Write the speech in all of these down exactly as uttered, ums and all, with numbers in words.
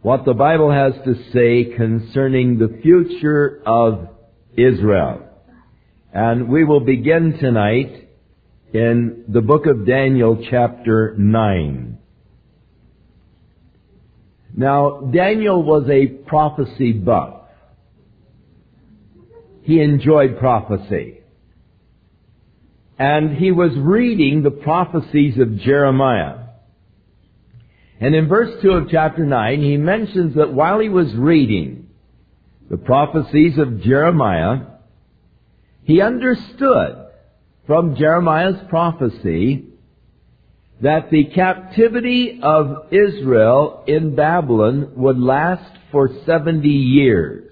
what the Bible has to say concerning the future of Israel. And we will begin tonight in the book of Daniel, chapter nine. Now, Daniel was a prophecy buff. He enjoyed prophecy. And he was reading the prophecies of Jeremiah. And in verse two of chapter nine, he mentions that while he was reading the prophecies of Jeremiah, he understood from Jeremiah's prophecy that the captivity of Israel in Babylon would last for seventy years.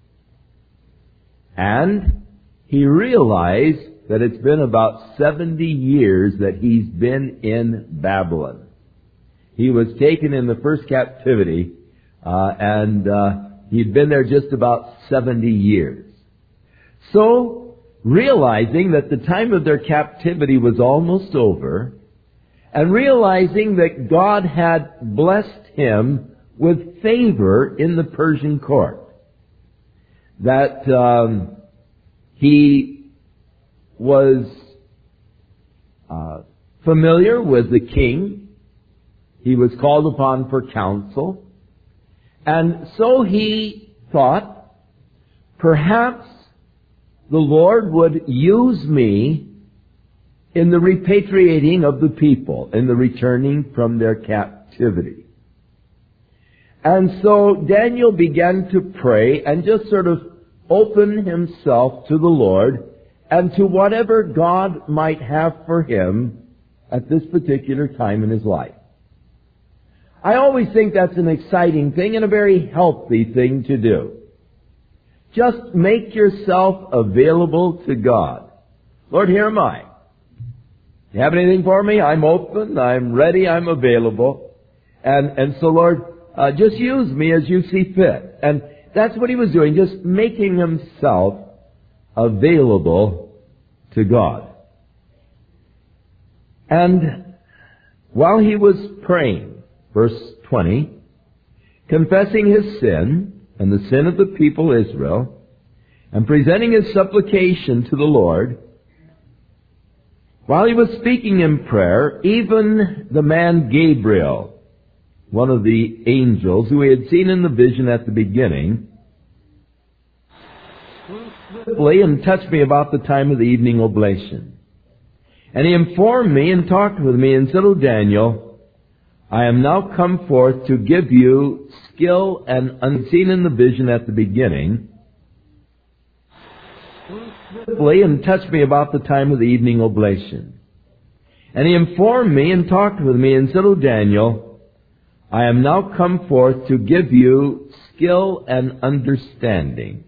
And he realized that it's been about seventy years that he's been in Babylon. He was taken in the first captivity, uh, and uh, he'd been there just about seventy years. So, realizing that the time of their captivity was almost over, and realizing that God had blessed him with favor in the Persian court, that um, he was uh, familiar with the king. He was called upon for counsel. And so he thought, perhaps the Lord would use me in the repatriating of the people, in the returning from their captivity. And so Daniel began to pray and just sort of open himself to the Lord and to whatever God might have for him at this particular time in his life. I always think that's an exciting thing and a very healthy thing to do. Just make yourself available to God. Lord, here am I. You have anything for me? I'm open, I'm ready, I'm available. And, and so, Lord, uh, just use me as you see fit. And that's what he was doing, just making himself available to God. And while he was praying, verse twenty, confessing his sin and the sin of the people Israel, and presenting his supplication to the Lord, while he was speaking in prayer, even the man Gabriel, one of the angels who he had seen in the vision at the beginning, swiftly and touched me about the time of the evening oblation. And he informed me and talked with me and said, "O Daniel, I am now come forth to give you skill and unseen in the vision at the beginning." And touched me about the time of the evening oblation. And he informed me and talked with me and said, "O Daniel, I am now come forth to give you skill and understanding.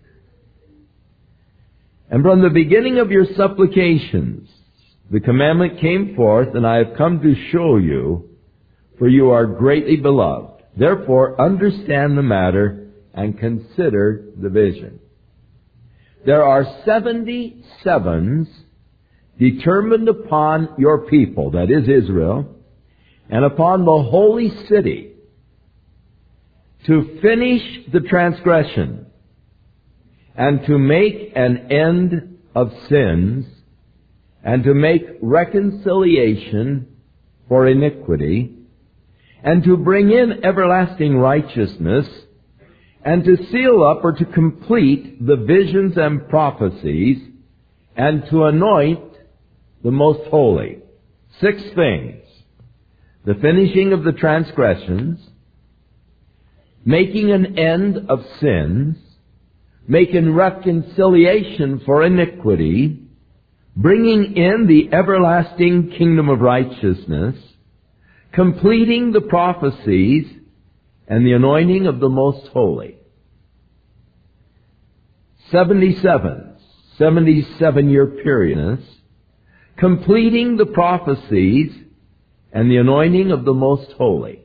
And from the beginning of your supplications, the commandment came forth, and I have come to show you, for you are greatly beloved. Therefore, understand the matter and consider the vision." There are seventy sevens determined upon your people, that is Israel, and upon the holy city, to finish the transgression and to make an end of sins and to make reconciliation for iniquity, and to bring in everlasting righteousness, and to seal up or to complete the visions and prophecies, and to anoint the most holy. Six things. The finishing of the transgressions, making an end of sins, making reconciliation for iniquity, bringing in the everlasting kingdom of righteousness, completing the prophecies, and the anointing of the most holy. Seventy-seven, seventy-seven-year period, completing the prophecies, and the anointing of the most holy.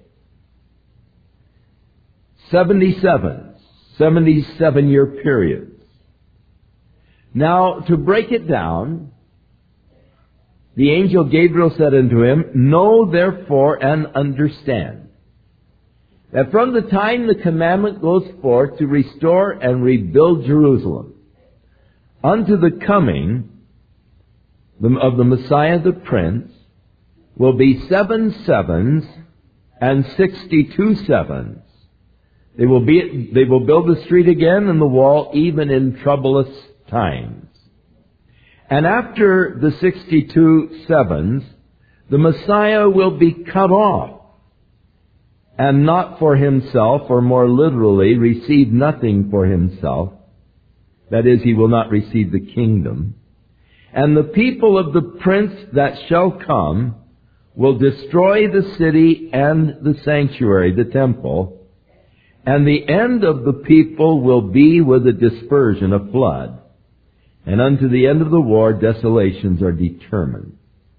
Seventy-seven, seventy-seven-year periods. Now, to break it down, the angel Gabriel said unto him, "Know therefore and understand that from the time the commandment goes forth to restore and rebuild Jerusalem unto the coming of the Messiah the Prince will be seven sevens and sixty-two sevens. They will be, they will build the street again and the wall even in troublous times. And after the sixty-two sevens, the Messiah will be cut off, and not for himself, or more literally, receive nothing for himself. That is, he will not receive the kingdom. And the people of the prince that shall come will destroy the city and the sanctuary, the temple, and the end of the people will be with a dispersion, a flood. And unto the end of the war, desolations are determined.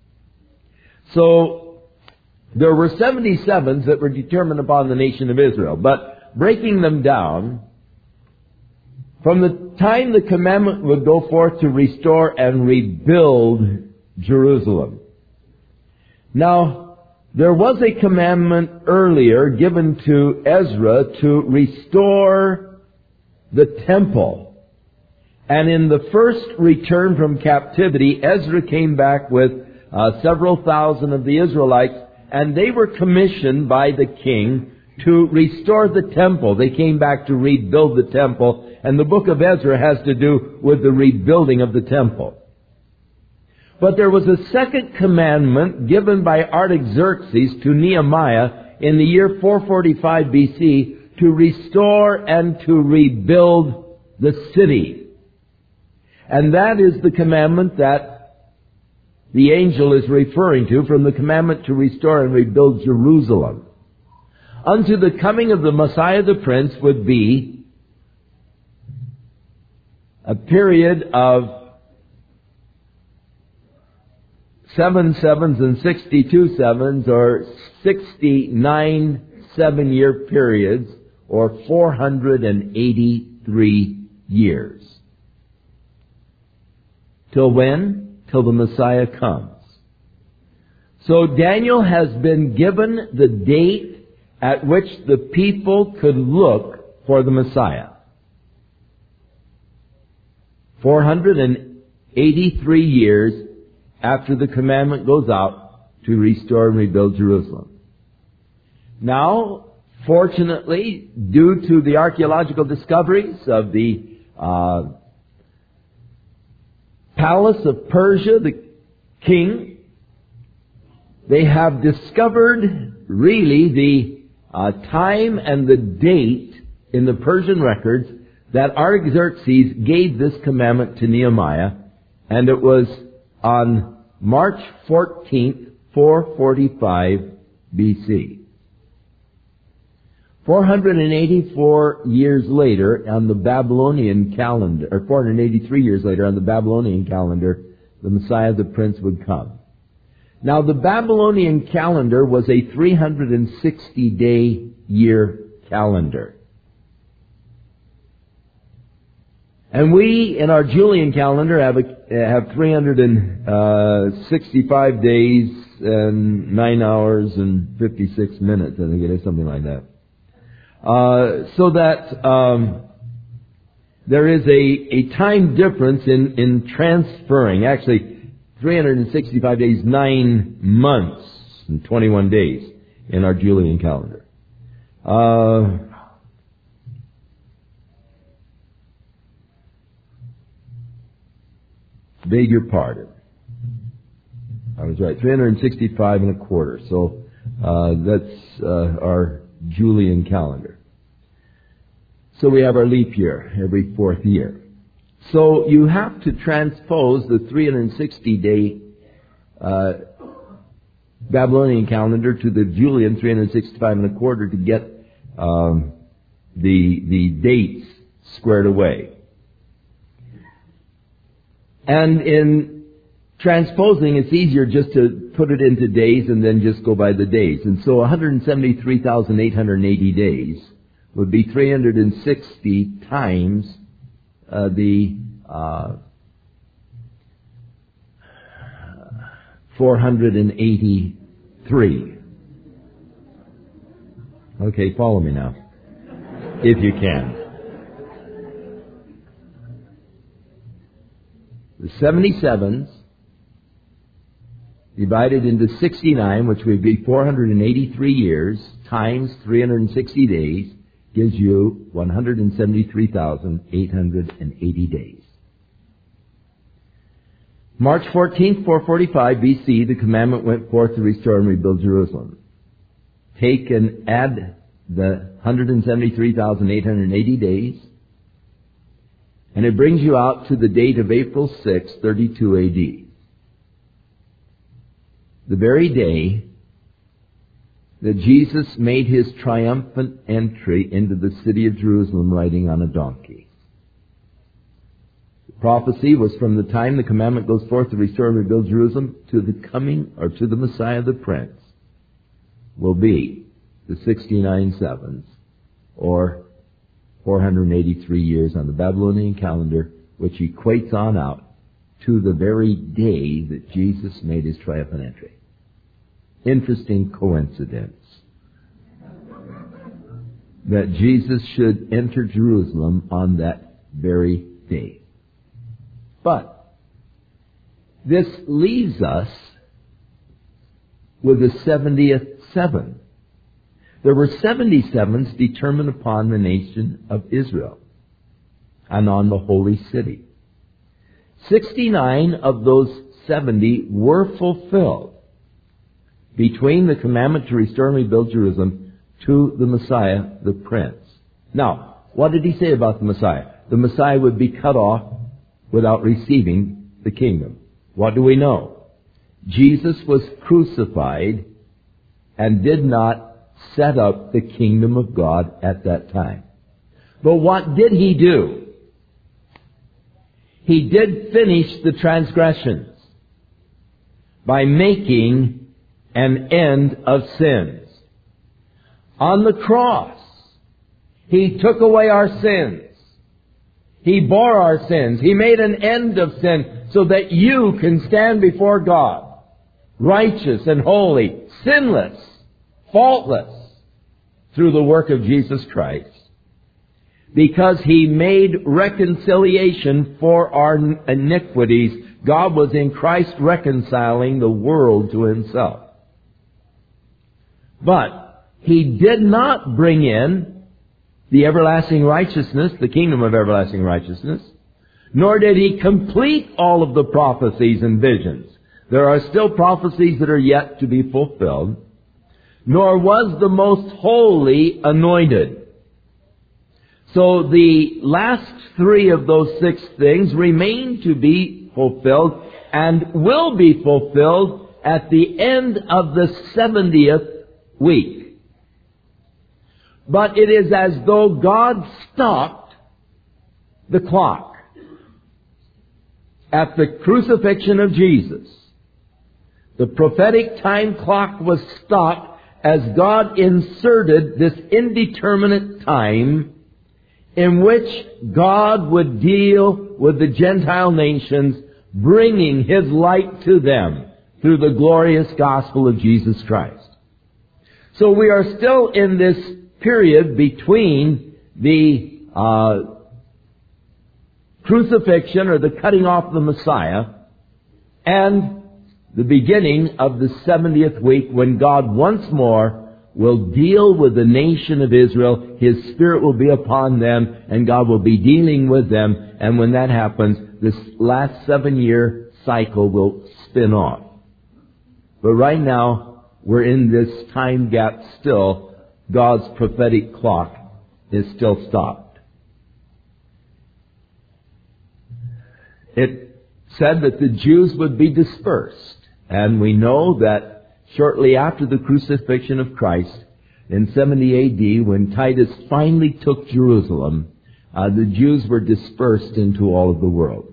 So, there were seventy-sevens that were determined upon the nation of Israel. But breaking them down, from the time the commandment would go forth to restore and rebuild Jerusalem. Now, there was a commandment earlier given to Ezra to restore the temple. And in the first return from captivity, Ezra came back with uh, several thousand of the Israelites, and they were commissioned by the king to restore the temple. They came back to rebuild the temple, and the book of Ezra has to do with the rebuilding of the temple. But there was a second commandment given by Artaxerxes to Nehemiah in the year four forty-five B C to restore and to rebuild the city. And that is the commandment that the angel is referring to from the commandment to restore and rebuild Jerusalem. Unto the coming of the Messiah the Prince would be a period of seven sevens and sixty-two sevens, or sixty-nine seven-year periods, or four hundred eighty-three years. Till when? Till the Messiah comes. So Daniel has been given the date at which the people could look for the Messiah. four hundred eighty-three years after the commandment goes out to restore and rebuild Jerusalem. Now, fortunately, due to the archaeological discoveries of the uh, palace of Persia, the king, they have discovered really the uh, time and the date in the Persian records that Artaxerxes gave this commandment to Nehemiah, and it was on March fourteenth, four forty-five B C. four hundred eighty-four years later on the Babylonian calendar, or four hundred eighty-three years later on the Babylonian calendar, the Messiah the Prince would come. Now the Babylonian calendar was a three hundred sixty day year calendar. And we, in our Julian calendar, have a, have three hundred sixty-five days and nine hours and fifty-six minutes. I think it is something like that. Uh, so that um, there is a, a time difference in, in transferring. Actually, three hundred sixty-five days, nine months and twenty-one days in our Julian calendar. Uh, Beg your pardon. I was right. three hundred sixty-five and a quarter. So uh, that's uh, our Julian calendar. So we have our leap year every fourth year. So you have to transpose the three hundred sixty day uh, Babylonian calendar to the Julian three hundred sixty-five and a quarter to get um, the the dates squared away. And in transposing, it's easier just to put it into days and then just go by the days. And so one hundred seventy-three thousand eight hundred eighty days would be three hundred sixty times uh, the uh, four hundred eighty-three. Okay, follow me now, if you can. The seventy-sevens divided into sixty-nine, which would be four hundred eighty-three years, times three hundred sixty days, gives you one hundred seventy-three thousand eight hundred eighty days. March fourteenth, four forty-five B C, the commandment went forth to restore and rebuild Jerusalem. Take and add the one hundred seventy-three thousand eight hundred eighty days, and it brings you out to the date of April sixth, thirty-two A D. The very day that Jesus made his triumphant entry into the city of Jerusalem riding on a donkey. The prophecy was from the time the commandment goes forth to restore and rebuild Jerusalem to the coming, or to the Messiah the Prince, will be the sixty-nine sevens, or four hundred eighty-three years on the Babylonian calendar, which equates on out to the very day that Jesus made his triumphant entry. Interesting coincidence that Jesus should enter Jerusalem on that very day. But this leaves us with the seventieth seven. There were seventy-sevens determined upon the nation of Israel and on the holy city. sixty-nine of those seventy were fulfilled between the commandment to restore and rebuild Jerusalem to the Messiah, the Prince. Now, what did he say about the Messiah? The Messiah would be cut off without receiving the kingdom. What do we know? Jesus was crucified and did not set up the kingdom of God at that time. But what did he do? He did finish the transgressions by making an end of sins. On the cross, he took away our sins. He bore our sins. He made an end of sin so that you can stand before God, righteous and holy, sinless, faultless, through the work of Jesus Christ. Because he made reconciliation for our iniquities, God was in Christ reconciling the world to himself. But he did not bring in the everlasting righteousness, the kingdom of everlasting righteousness, nor did he complete all of the prophecies and visions. There are still prophecies that are yet to be fulfilled. Nor was the most holy anointed. So the last three of those six things remain to be fulfilled and will be fulfilled at the end of the seventieth week. But it is as though God stopped the clock at the crucifixion of Jesus. The prophetic time clock was stopped as God inserted this indeterminate time in which God would deal with the Gentile nations, bringing his light to them through the glorious gospel of Jesus Christ. So we are still in this period between the uh, crucifixion or the cutting off of the Messiah and the beginning of the seventieth week, when God once more will deal with the nation of Israel. His Spirit will be upon them, and God will be dealing with them. And when that happens, this last seven-year cycle will spin off. But right now, we're in this time gap still. God's prophetic clock is still stopped. It said that the Jews would be dispersed. And we know that shortly after the crucifixion of Christ, in seventy A D, when Titus finally took Jerusalem, uh, the Jews were dispersed into all of the world.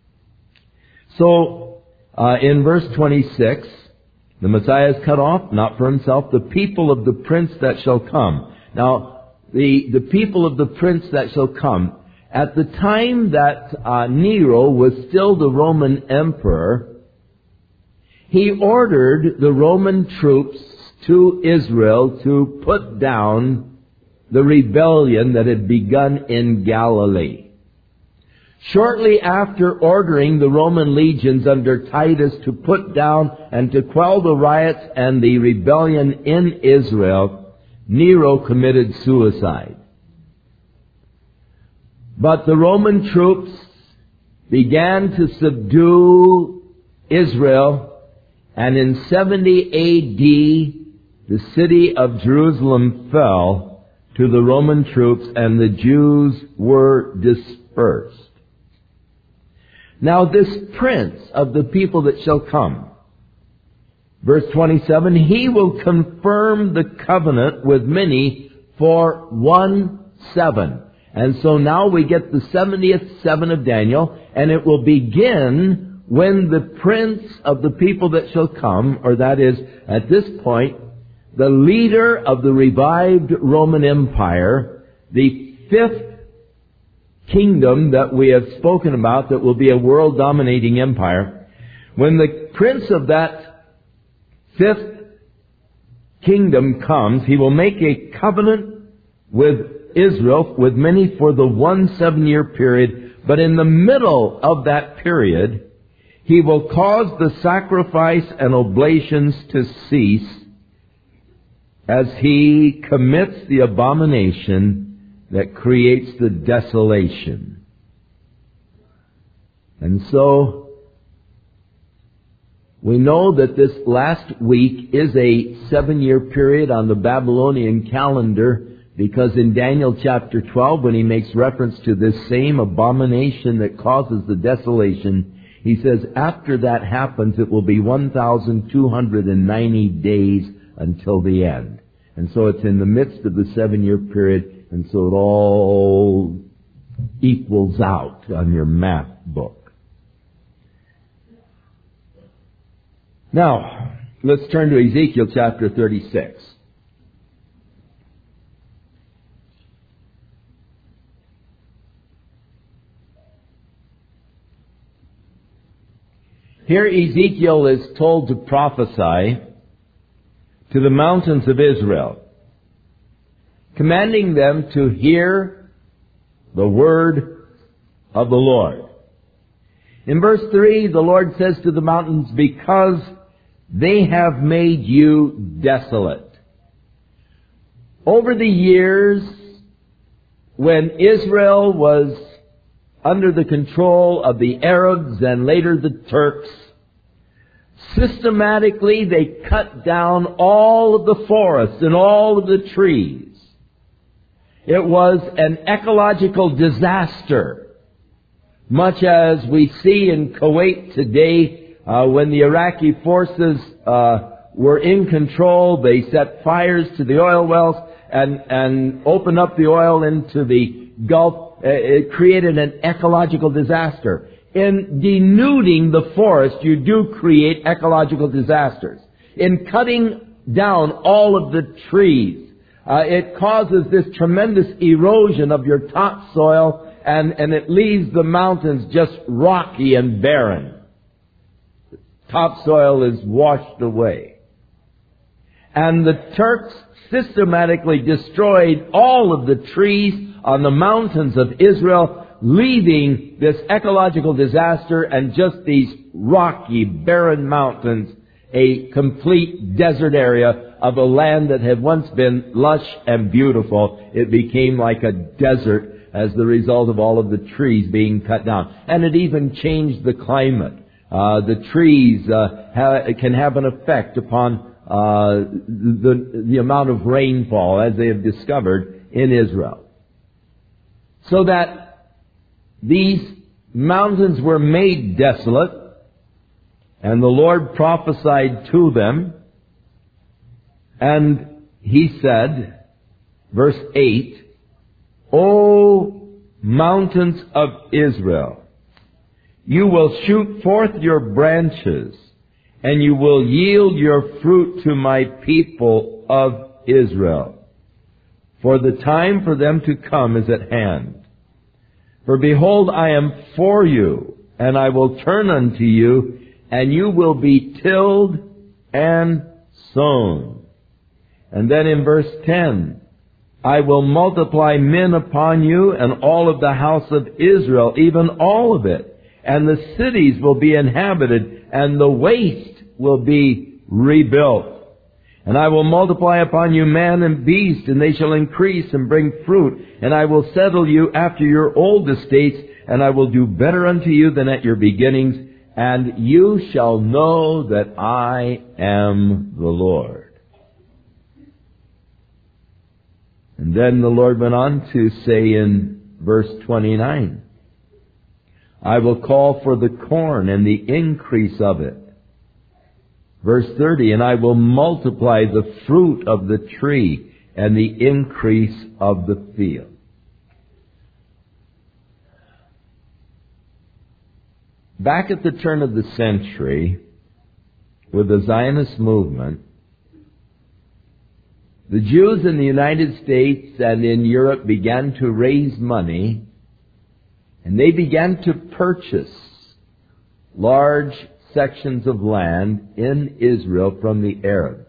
So, uh, in verse twenty-six, the Messiah is cut off, not for himself, the people of the prince that shall come. Now, the, the people of the prince that shall come, at the time that uh, Nero was still the Roman emperor, he ordered the Roman troops to Israel to put down the rebellion that had begun in Galilee. Shortly after ordering the Roman legions under Titus to put down and to quell the riots and the rebellion in Israel, Nero committed suicide. But the Roman troops began to subdue Israel, and in seventy A D, the city of Jerusalem fell to the Roman troops, and the Jews were dispersed. Now this prince of the people that shall come, verse twenty-seven, he will confirm the covenant with many for one seven. And so now we get the seventieth seven of Daniel, and it will begin when the prince of the people that shall come, or that is, at this point, the leader of the revived Roman Empire, the fifth kingdom that we have spoken about that will be a world-dominating empire, when the prince of that fifth kingdom comes, he will make a covenant with Israel, with many for the one seven-year period, but in the middle of that period, he will cause the sacrifice and oblations to cease as he commits the abomination that creates the desolation. And so, we know that this last week is a seven-year period on the Babylonian calendar, because in Daniel chapter twelve, when he makes reference to this same abomination that causes the desolation, he says after that happens, it will be one thousand two hundred ninety days until the end. And so it's in the midst of the seven-year period, and so it all equals out on your math book. Now, let's turn to Ezekiel chapter thirty-six. Here Ezekiel is told to prophesy to the mountains of Israel, commanding them to hear the word of the Lord. In verse three, the Lord says to the mountains, because they have made you desolate. Over the years, when Israel was under the control of the Arabs and later the Turks, systematically they cut down all of the forests and all of the trees. It was an ecological disaster, much as we see in Kuwait today. Uh, when the Iraqi forces uh, were in control, they set fires to the oil wells and, and opened up the oil into the Gulf. It created an ecological disaster. In denuding the forest, you do create ecological disasters. In cutting down all of the trees, uh, it causes this tremendous erosion of your topsoil, and, and it leaves the mountains just rocky and barren. Topsoil is washed away. And the Turks systematically destroyed all of the trees on the mountains of Israel, leaving this ecological disaster and just these rocky, barren mountains, a complete desert area of a land that had once been lush and beautiful. It became like a desert as the result of all of the trees being cut down. And it even changed the climate. Uh, the trees uh, ha- can have an effect upon uh, the, the amount of rainfall, as they have discovered in Israel. So that these mountains were made desolate, and the Lord prophesied to them, and He said, verse eight, O mountains of Israel, you will shoot forth your branches, and you will yield your fruit to my people of Israel. For the time for them to come is at hand. For behold, I am for you, and I will turn unto you, and you will be tilled and sown. And then in verse ten, I will multiply men upon you and all of the house of Israel, even all of it. And the cities will be inhabited, and the waste will be rebuilt. And I will multiply upon you man and beast, and they shall increase and bring fruit. And I will settle you after your old estates, and I will do better unto you than at your beginnings. And you shall know that I am the Lord. And then the Lord went on to say in verse twenty-nine, I will call for the corn and the increase of it. Verse thirty, and I will multiply the fruit of the tree and the increase of the field. Back at the turn of the century, with the Zionist movement, the Jews in the United States and in Europe began to raise money, and they began to purchase large sections of land in Israel from the Arabs.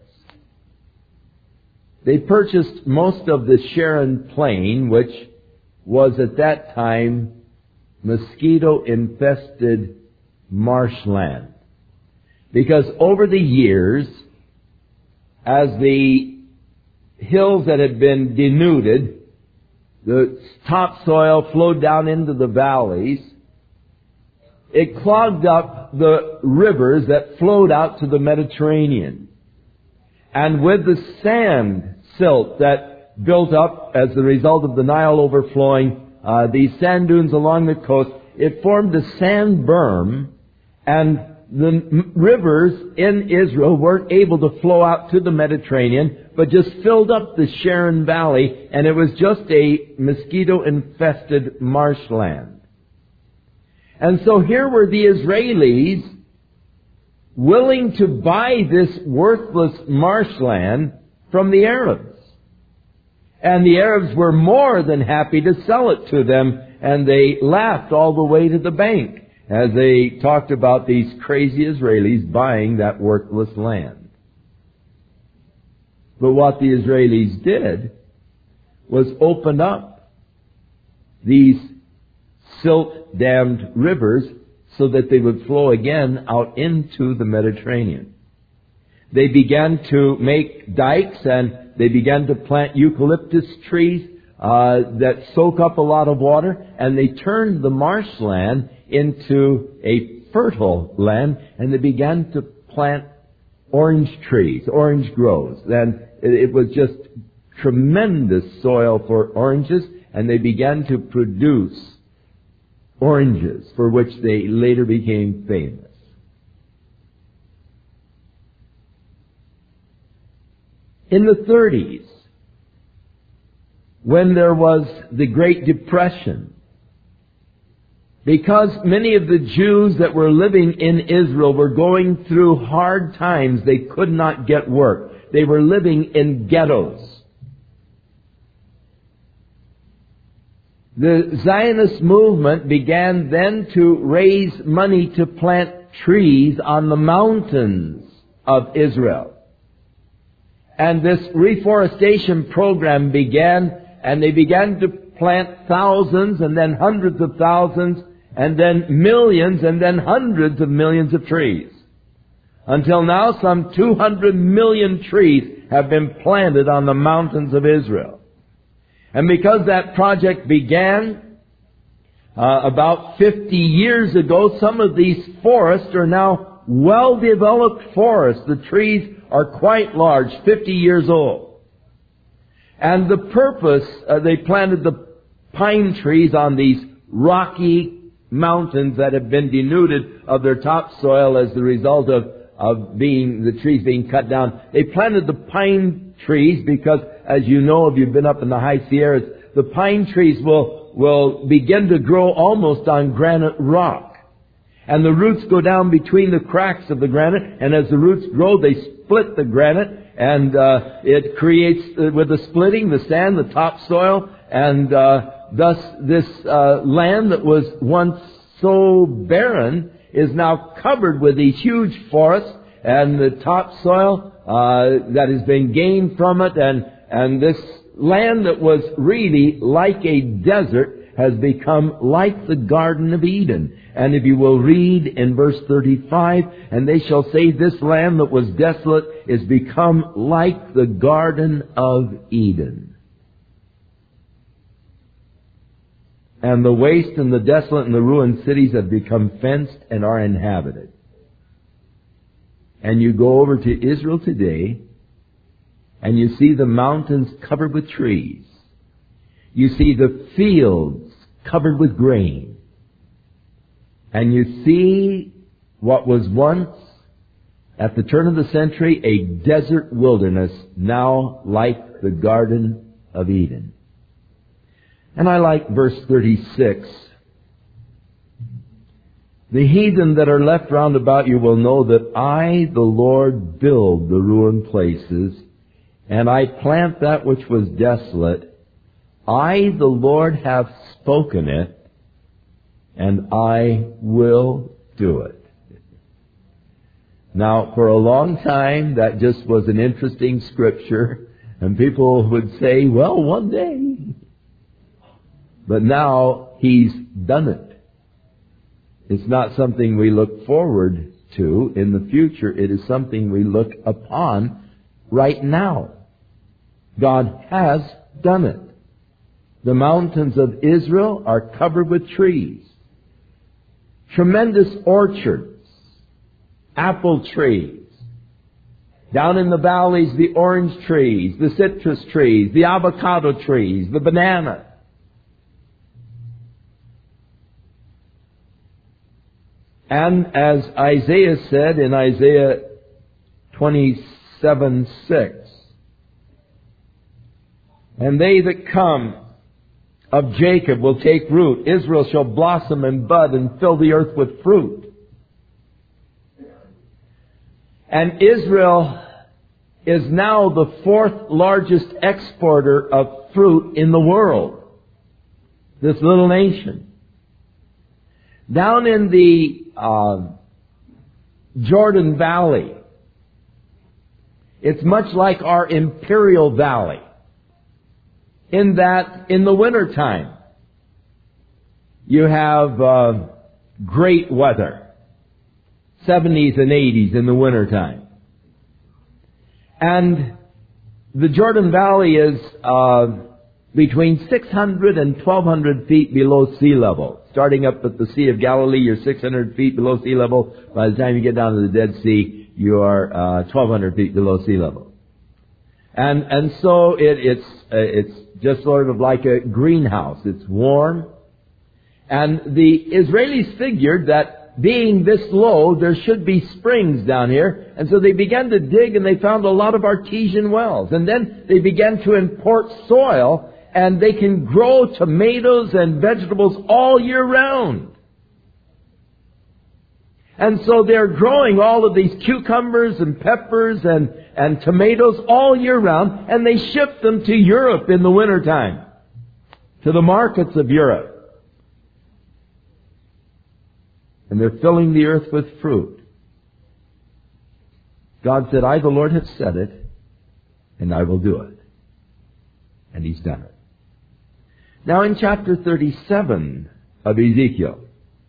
They purchased most of the Sharon Plain, which was at that time mosquito-infested marshland. Because over the years, as the hills that had been denuded, the topsoil flowed down into the valleys. It clogged up the rivers that flowed out to the Mediterranean. And with the sand silt that built up as the result of the Nile overflowing, uh, these sand dunes along the coast, it formed a sand berm, and the rivers in Israel weren't able to flow out to the Mediterranean, but just filled up the Sharon Valley, and it was just a mosquito-infested marshland. And so here were the Israelis willing to buy this worthless marshland from the Arabs. And the Arabs were more than happy to sell it to them, and they laughed all the way to the bank as they talked about these crazy Israelis buying that worthless land. But what the Israelis did was open up these silt-dammed rivers so that they would flow again out into the Mediterranean. They began to make dikes, and they began to plant eucalyptus trees uh, that soak up a lot of water, and they turned the marshland into a fertile land, and they began to plant orange trees, orange groves. And it was just tremendous soil for oranges, and they began to produce oranges for which they later became famous. In the thirties, when there was the Great Depression, because many of the Jews that were living in Israel were going through hard times, they could not get work. They were living in ghettos. The Zionist movement began then to raise money to plant trees on the mountains of Israel. And this reforestation program began, and they began to plant thousands and then hundreds of thousands and then millions and then hundreds of millions of trees. Until now, some two hundred million trees have been planted on the mountains of Israel. And because that project began uh, about fifty years ago, some of these forests are now well-developed forests. The trees are quite large, fifty years old. And the purpose, uh, they planted the pine trees on these rocky mountains that have been denuded of their topsoil as the result of, of being, the trees being cut down. They planted the pine trees because, as you know, if you've been up in the high Sierras, the pine trees will, will begin to grow almost on granite rock. And the roots go down between the cracks of the granite, and as the roots grow, they split the granite, and uh, it creates, uh, with the splitting, the sand, the topsoil, and uh, thus this uh, land that was once so barren is now covered with these huge forests, and the topsoil uh, that has been gained from it, and, and this land that was really like a desert has become like the Garden of Eden. And if you will read in verse thirty-five, and they shall say, this land that was desolate is become like the Garden of Eden. And the waste and the desolate and the ruined cities have become fenced and are inhabited. And you go over to Israel today, and you see the mountains covered with trees. You see the fields covered with grain. And you see what was once, at the turn of the century, a desert wilderness, now like the Garden of Eden. And I like verse thirty-six. The heathen that are left round about you will know that I, the Lord, build the ruined places, and I plant that which was desolate. I, the Lord, have spoken it, and I will do it. Now, for a long time, that just was an interesting scripture, and people would say, well, one day. But now, He's done it. It's not something we look forward to in the future. It is something we look upon right now. God has done it. The mountains of Israel are covered with trees. Tremendous orchards. Apple trees. Down in the valleys, the orange trees, the citrus trees, the avocado trees, the banana. And as Isaiah said in Isaiah twenty-seven six, and they that come of Jacob will take root. Israel shall blossom and bud and fill the earth with fruit. And Israel is now the fourth largest exporter of fruit in the world. This little nation. Down in the uh, Jordan Valley, it's much like our Imperial Valley, in that in the wintertime you have uh, great weather, seventies and eighties in the wintertime. And the Jordan Valley is uh, between six hundred and twelve hundred feet below sea level. Starting up at the Sea of Galilee, you're six hundred feet below sea level. By the time you get down to the Dead Sea, you are uh, twelve hundred feet below sea level. And and so it, it's uh, it's just sort of like a greenhouse. It's warm. And the Israelis figured that being this low, there should be springs down here. And so they began to dig, and they found a lot of artesian wells. And then they began to import soil, and they can grow tomatoes and vegetables all year round. And so they're growing all of these cucumbers and peppers and, and tomatoes all year round, and they ship them to Europe in the wintertime, to the markets of Europe. And they're filling the earth with fruit. God said, I, the Lord, have said it, and I will do it. And He's done it. Now in chapter thirty-seven of Ezekiel,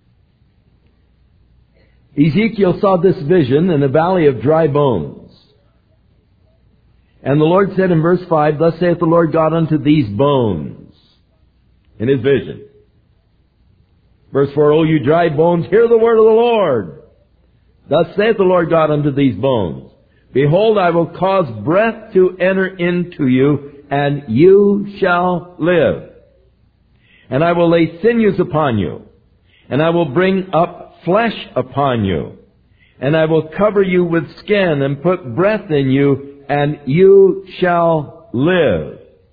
Ezekiel saw this vision in a valley of dry bones. And the Lord said in verse five, Thus saith the Lord God unto these bones, in His vision. Verse four, O you dry bones, hear the word of the Lord. Thus saith the Lord God unto these bones, Behold, I will cause breath to enter into you, and you shall live. And I will lay sinews upon you, and I will bring up flesh upon you, and I will cover you with skin, and put breath in you, and you shall live.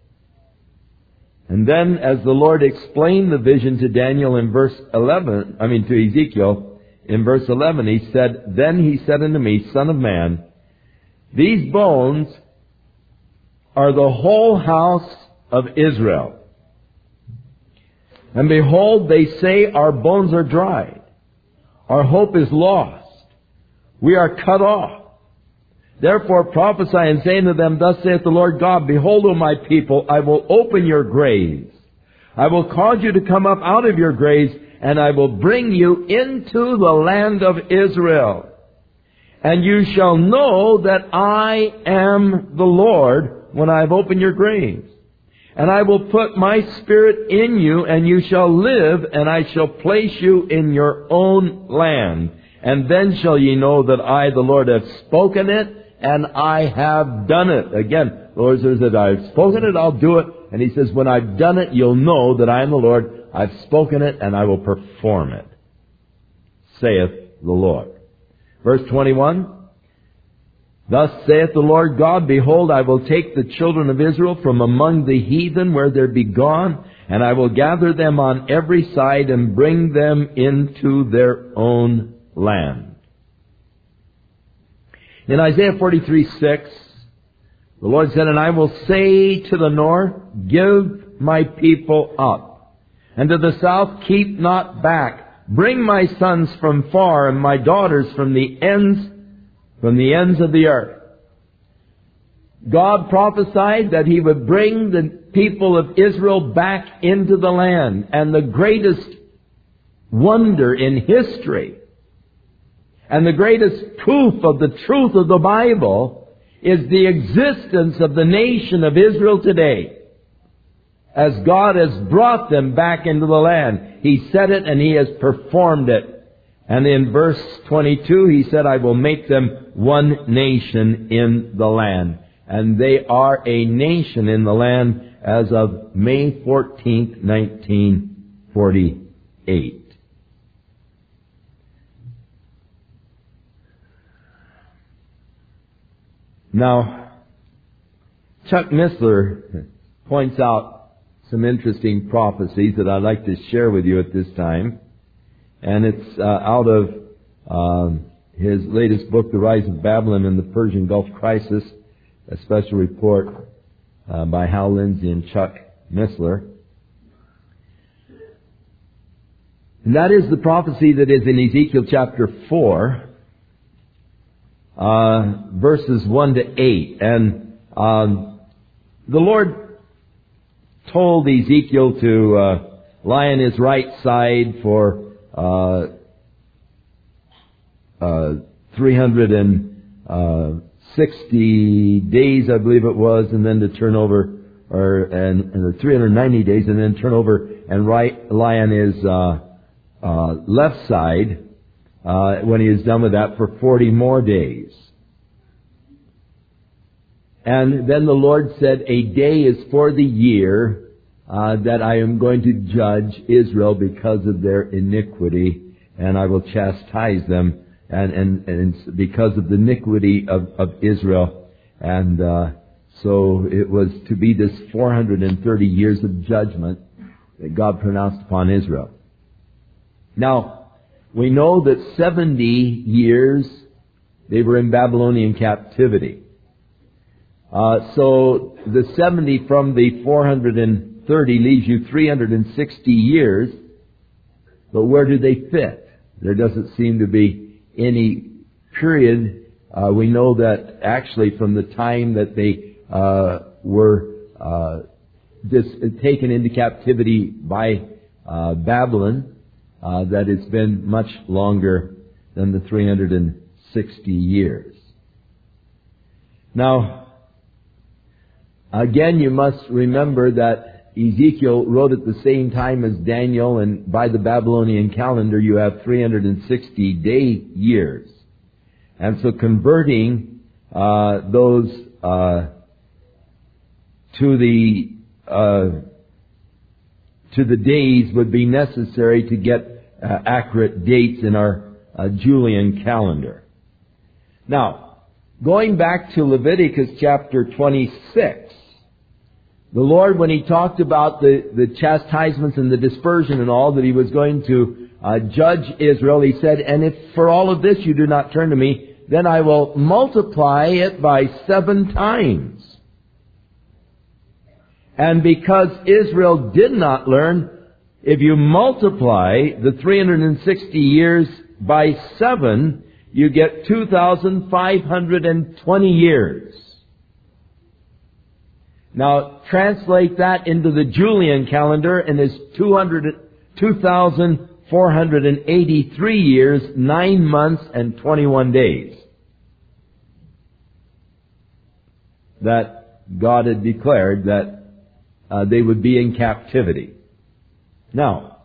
And then, as the Lord explained the vision to Daniel in verse eleven, I mean to Ezekiel, in verse eleven, He said, Then He said unto me, Son of man, these bones are the whole house of Israel. And behold, they say, Our bones are dried. Our hope is lost. We are cut off. Therefore prophesy and say unto them, Thus saith the Lord God, Behold, O my people, I will open your graves. I will cause you to come up out of your graves, and I will bring you into the land of Israel. And you shall know that I am the Lord when I have opened your graves. And I will put my Spirit in you, and you shall live, and I shall place you in your own land. And then shall ye know that I, the Lord, have spoken it, and I have done it. Again, the Lord says that I've spoken it, I'll do it. And He says, when I've done it, you'll know that I am the Lord. I've spoken it, and I will perform it, saith the Lord. Verse twenty-one. Thus saith the Lord God, Behold, I will take the children of Israel from among the heathen where they be gone, and I will gather them on every side and bring them into their own land. In Isaiah forty-three six, the Lord said, And I will say to the north, Give my people up, and to the south, Keep not back. Bring my sons from far, and my daughters from the ends From the ends of the earth. God prophesied that He would bring the people of Israel back into the land. And the greatest wonder in history and the greatest proof of the truth of the Bible is the existence of the nation of Israel today. As God has brought them back into the land. He said it and He has performed it. And in verse twenty-two, He said, I will make them one nation in the land. And they are a nation in the land as of May fourteenth, nineteen forty-eight. Now, Chuck Missler points out some interesting prophecies that I'd like to share with you at this time. And it's uh, out of um, his latest book, The Rise of Babylon and the Persian Gulf Crisis, a special report uh, by Hal Lindsey and Chuck Missler. And that is the prophecy that is in Ezekiel chapter four, uh, verses one to eight. And um, the Lord told Ezekiel to uh, lie on his right side for Uh, uh, three hundred sixty days, I believe it was, and then to turn over, or and, and three hundred ninety days, and then turn over and right, lie on his uh, uh, left side uh, when he is done with that for forty more days. And then the Lord said, "A day is for the year Uh, that I am going to judge Israel because of their iniquity, and I will chastise them, and, and, and because of the iniquity of, of Israel." And uh, so it was to be this four hundred thirty years of judgment that God pronounced upon Israel. Now, we know that seventy years they were in Babylonian captivity. Uh, so the seventy from the four hundred thirty leaves you three hundred sixty years, but where do they fit? There doesn't seem to be any period. Uh, we know that actually from the time that they uh, were uh, dis- taken into captivity by uh, Babylon, uh, that it's been much longer than the three hundred sixty years. Now, again, you must remember that Ezekiel wrote at the same time as Daniel, and by the Babylonian calendar you have three hundred sixty day years. And so converting uh, those uh, to the uh, to the days would be necessary to get uh, accurate dates in our uh, Julian calendar. Now, going back to Leviticus chapter twenty-six, the Lord, when He talked about the, the chastisements and the dispersion and all, that He was going to uh, judge Israel, He said, "And if for all of this you do not turn to Me, then I will multiply it by seven times." And because Israel did not learn, if you multiply the three hundred sixty years by seven, you get two thousand five hundred twenty years. Now, translate that into the Julian calendar, and it's two thousand four hundred eighty-three years, nine months, and twenty-one days that God had declared that uh, they would be in captivity. Now,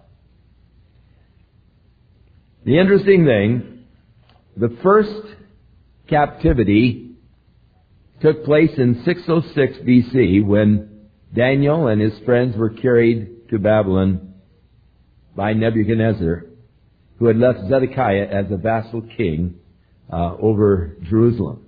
the interesting thing, the first captivity took place in six oh six B C when Daniel and his friends were carried to Babylon by Nebuchadnezzar, who had left Zedekiah as a vassal king uh, over Jerusalem.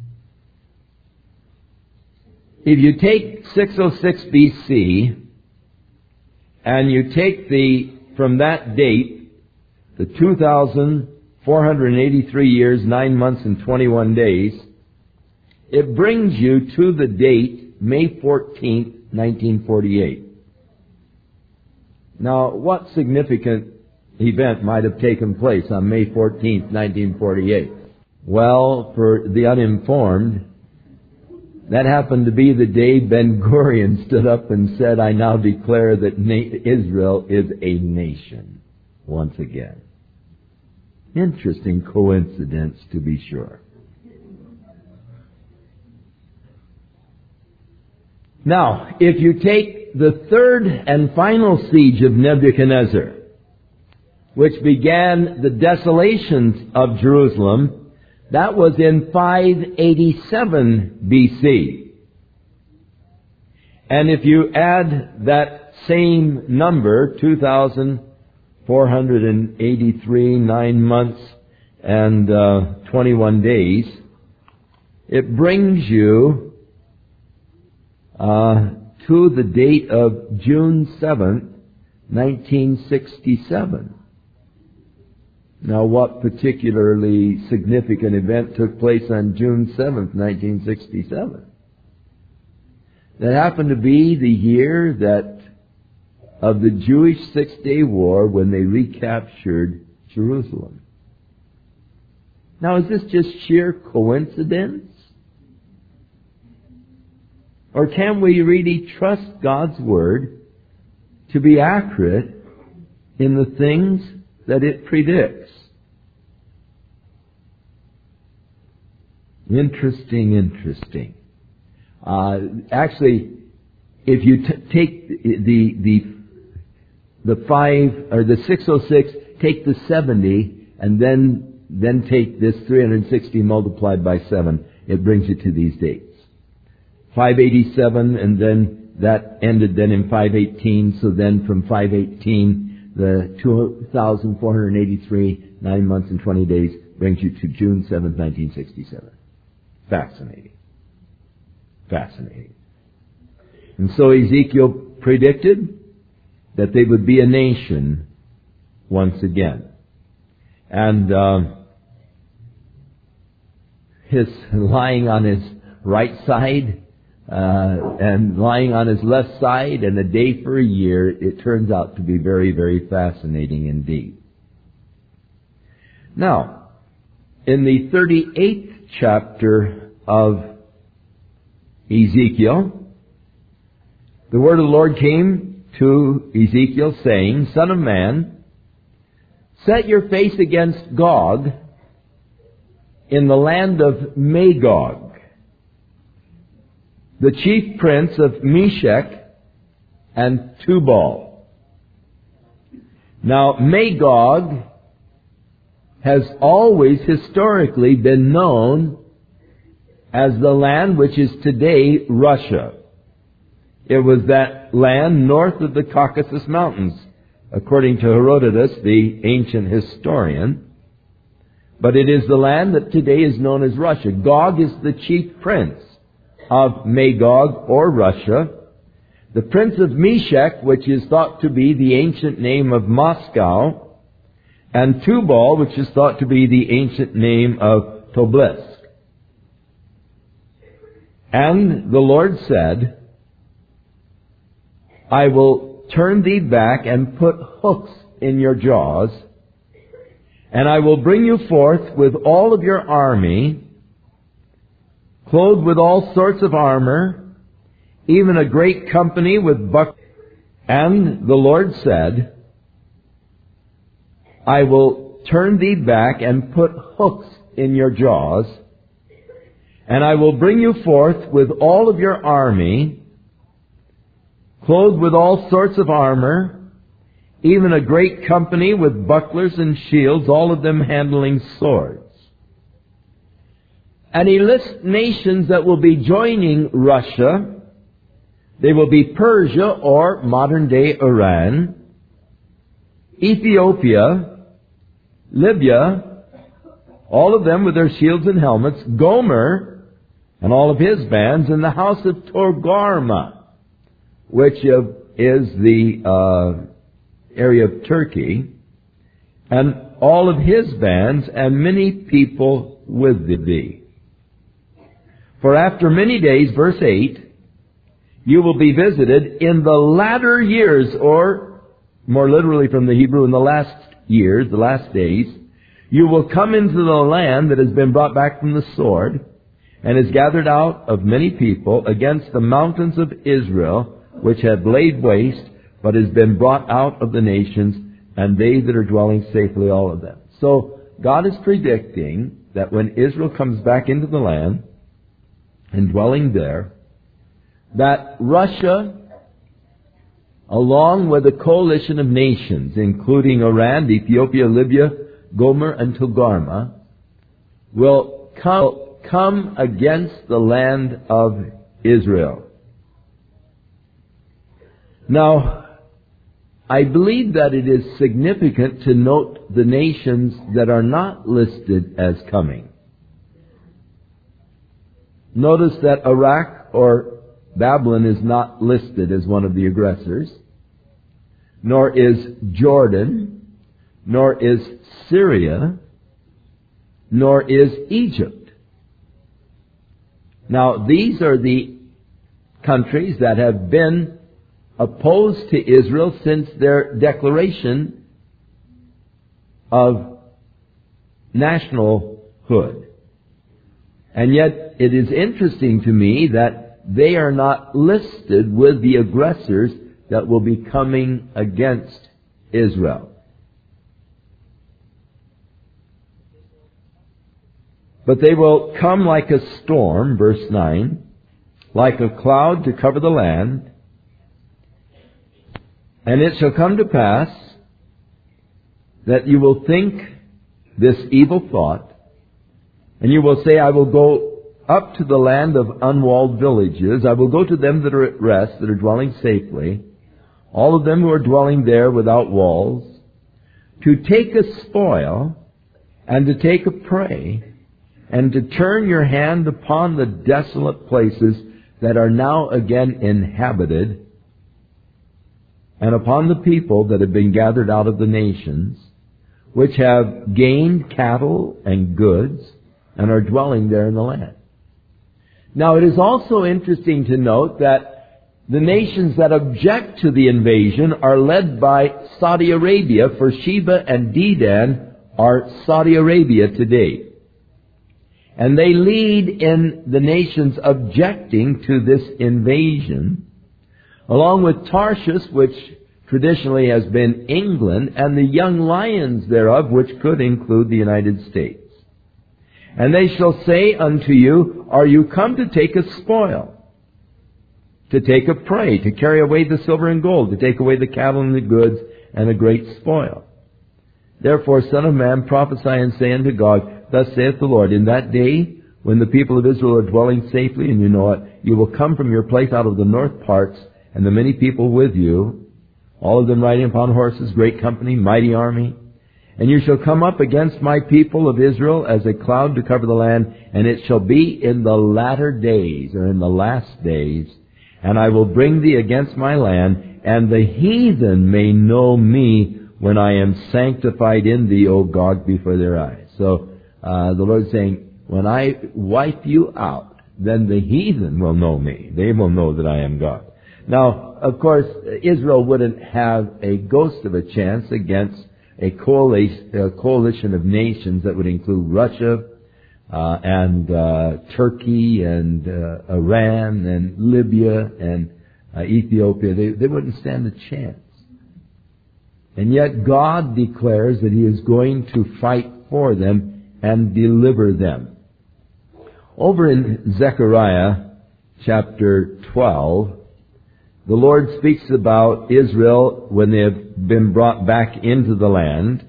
If you take six oh six B C and you take the, from that date, the two thousand four hundred eighty-three years, nine months, and twenty-one days, it brings you to the date, May fourteenth, nineteen forty-eight. Now, what significant event might have taken place on May fourteenth, nineteen forty-eight? Well, for the uninformed, that happened to be the day Ben-Gurion stood up and said, "I now declare that na- Israel is a nation," once again. Interesting coincidence, to be sure. Now, if you take the third and final siege of Nebuchadnezzar, which began the desolations of Jerusalem, that was in five eighty-seven B C. And if you add that same number, two thousand four hundred eighty-three, nine months and uh, twenty-one days, it brings you Uh, to the date of June seventh, nineteen sixty-seven. Now, what particularly significant event took place on June seventh, nineteen sixty-seven? That happened to be the year that of the Jewish Six-Day War, when they recaptured Jerusalem. Now, is this just sheer coincidence? Or can we really trust God's Word to be accurate in the things that it predicts? Interesting, interesting. Uh, actually, if you t- take the the the five or the six oh six, take the seventy, and then then take this three hundred sixty multiplied by seven, it brings you to these dates. five eighty-seven, and then that ended then in five eighteen. So then from five eighteen, the two thousand four hundred eighty-three, nine months and twenty days, brings you to June seventh, nineteen sixty-seven. Fascinating. Fascinating. And so Ezekiel predicted that they would be a nation once again. And uh, his lying on his right side, Uh, and lying on his left side, and a day for a year, it turns out to be very, very fascinating indeed. Now, in the thirty-eighth chapter of Ezekiel, the word of the Lord came to Ezekiel saying, "Son of man, set your face against Gog in the land of Magog, the chief prince of Meshech and Tubal." Now, Magog has always historically been known as the land which is today Russia. It was that land north of the Caucasus Mountains, according to Herodotus, the ancient historian. But it is the land that today is known as Russia. Gog is the chief prince of Magog, or Russia. The prince of Meshech, which is thought to be the ancient name of Moscow, and Tubal, which is thought to be the ancient name of Tobolsk. And the Lord said, "I will turn thee back and put hooks in your jaws, And I will bring you forth with all of your army, clothed with all sorts of armor, even a great company with bucklers. And the Lord said, I will turn thee back and put hooks in your jaws, and I will bring you forth with all of your army, clothed with all sorts of armor, even a great company with bucklers and shields, all of them handling swords. And he lists nations that will be joining Russia. They will be Persia, or modern-day Iran, Ethiopia, Libya, all of them with their shields and helmets, Gomer and all of his bands, and the house of Togarmah, which is the uh, area of Turkey, and all of his bands, and many people with thee. For after many days, verse eight, you will be visited in the latter years, or more literally from the Hebrew, in the last years, the last days. You will come into the land that has been brought back from the sword, and is gathered out of many people against the mountains of Israel, which have laid waste, but has been brought out of the nations, and they that are dwelling safely, all of them. So God is predicting that when Israel comes back into the land, and dwelling there, that Russia, along with a coalition of nations, including Iran, Ethiopia, Libya, Gomer, and Togarmah, will come, come against the land of Israel. Now, I believe that it is significant to note the nations that are not listed as coming. Notice that Iraq or Babylon is not listed as one of the aggressors, nor is Jordan, nor is Syria, nor is Egypt. Now, these are the countries that have been opposed to Israel since their declaration of nationalhood. And yet, it is interesting to me that they are not listed with the aggressors that will be coming against Israel. But they will come like a storm, verse nine, like a cloud to cover the land. And it shall come to pass that you will think this evil thought, and you will say, I will go up to the land of unwalled villages. I will go to them that are at rest, that are dwelling safely, all of them who are dwelling there without walls, to take a spoil and to take a prey, and to turn your hand upon the desolate places that are now again inhabited, and upon the people that have been gathered out of the nations, which have gained cattle and goods, and are dwelling there in the land. Now, it is also interesting to note that the nations that object to the invasion are led by Saudi Arabia, for Sheba and Dedan are Saudi Arabia today. And they lead in the nations objecting to this invasion, along with Tarshish, which traditionally has been England, and the young lions thereof, which could include the United States. And they shall say unto you, are you come to take a spoil, to take a prey, to carry away the silver and gold, to take away the cattle and the goods, and a great spoil? Therefore, Son of Man, prophesy and say unto God, thus saith the Lord, in that day, when the people of Israel are dwelling safely, and you know it, you will come from your place out of the north parts, and the many people with you, all of them riding upon horses, great company, mighty army. And you shall come up against my people of Israel as a cloud to cover the land, and it shall be in the latter days, or in the last days, and I will bring thee against my land, and the heathen may know me when I am sanctified in thee, O Gog, before their eyes. So uh, the Lord is saying, when I wipe you out, then the heathen will know me. They will know that I am God. Now, of course, Israel wouldn't have a ghost of a chance against a coalition, a coalition of nations that would include Russia uh, and uh, Turkey and uh, Iran and Libya and uh, Ethiopia. They, they wouldn't stand a chance. And yet God declares that He is going to fight for them and deliver them. Over in Zechariah chapter twelve, the Lord speaks about Israel when they have been brought back into the land.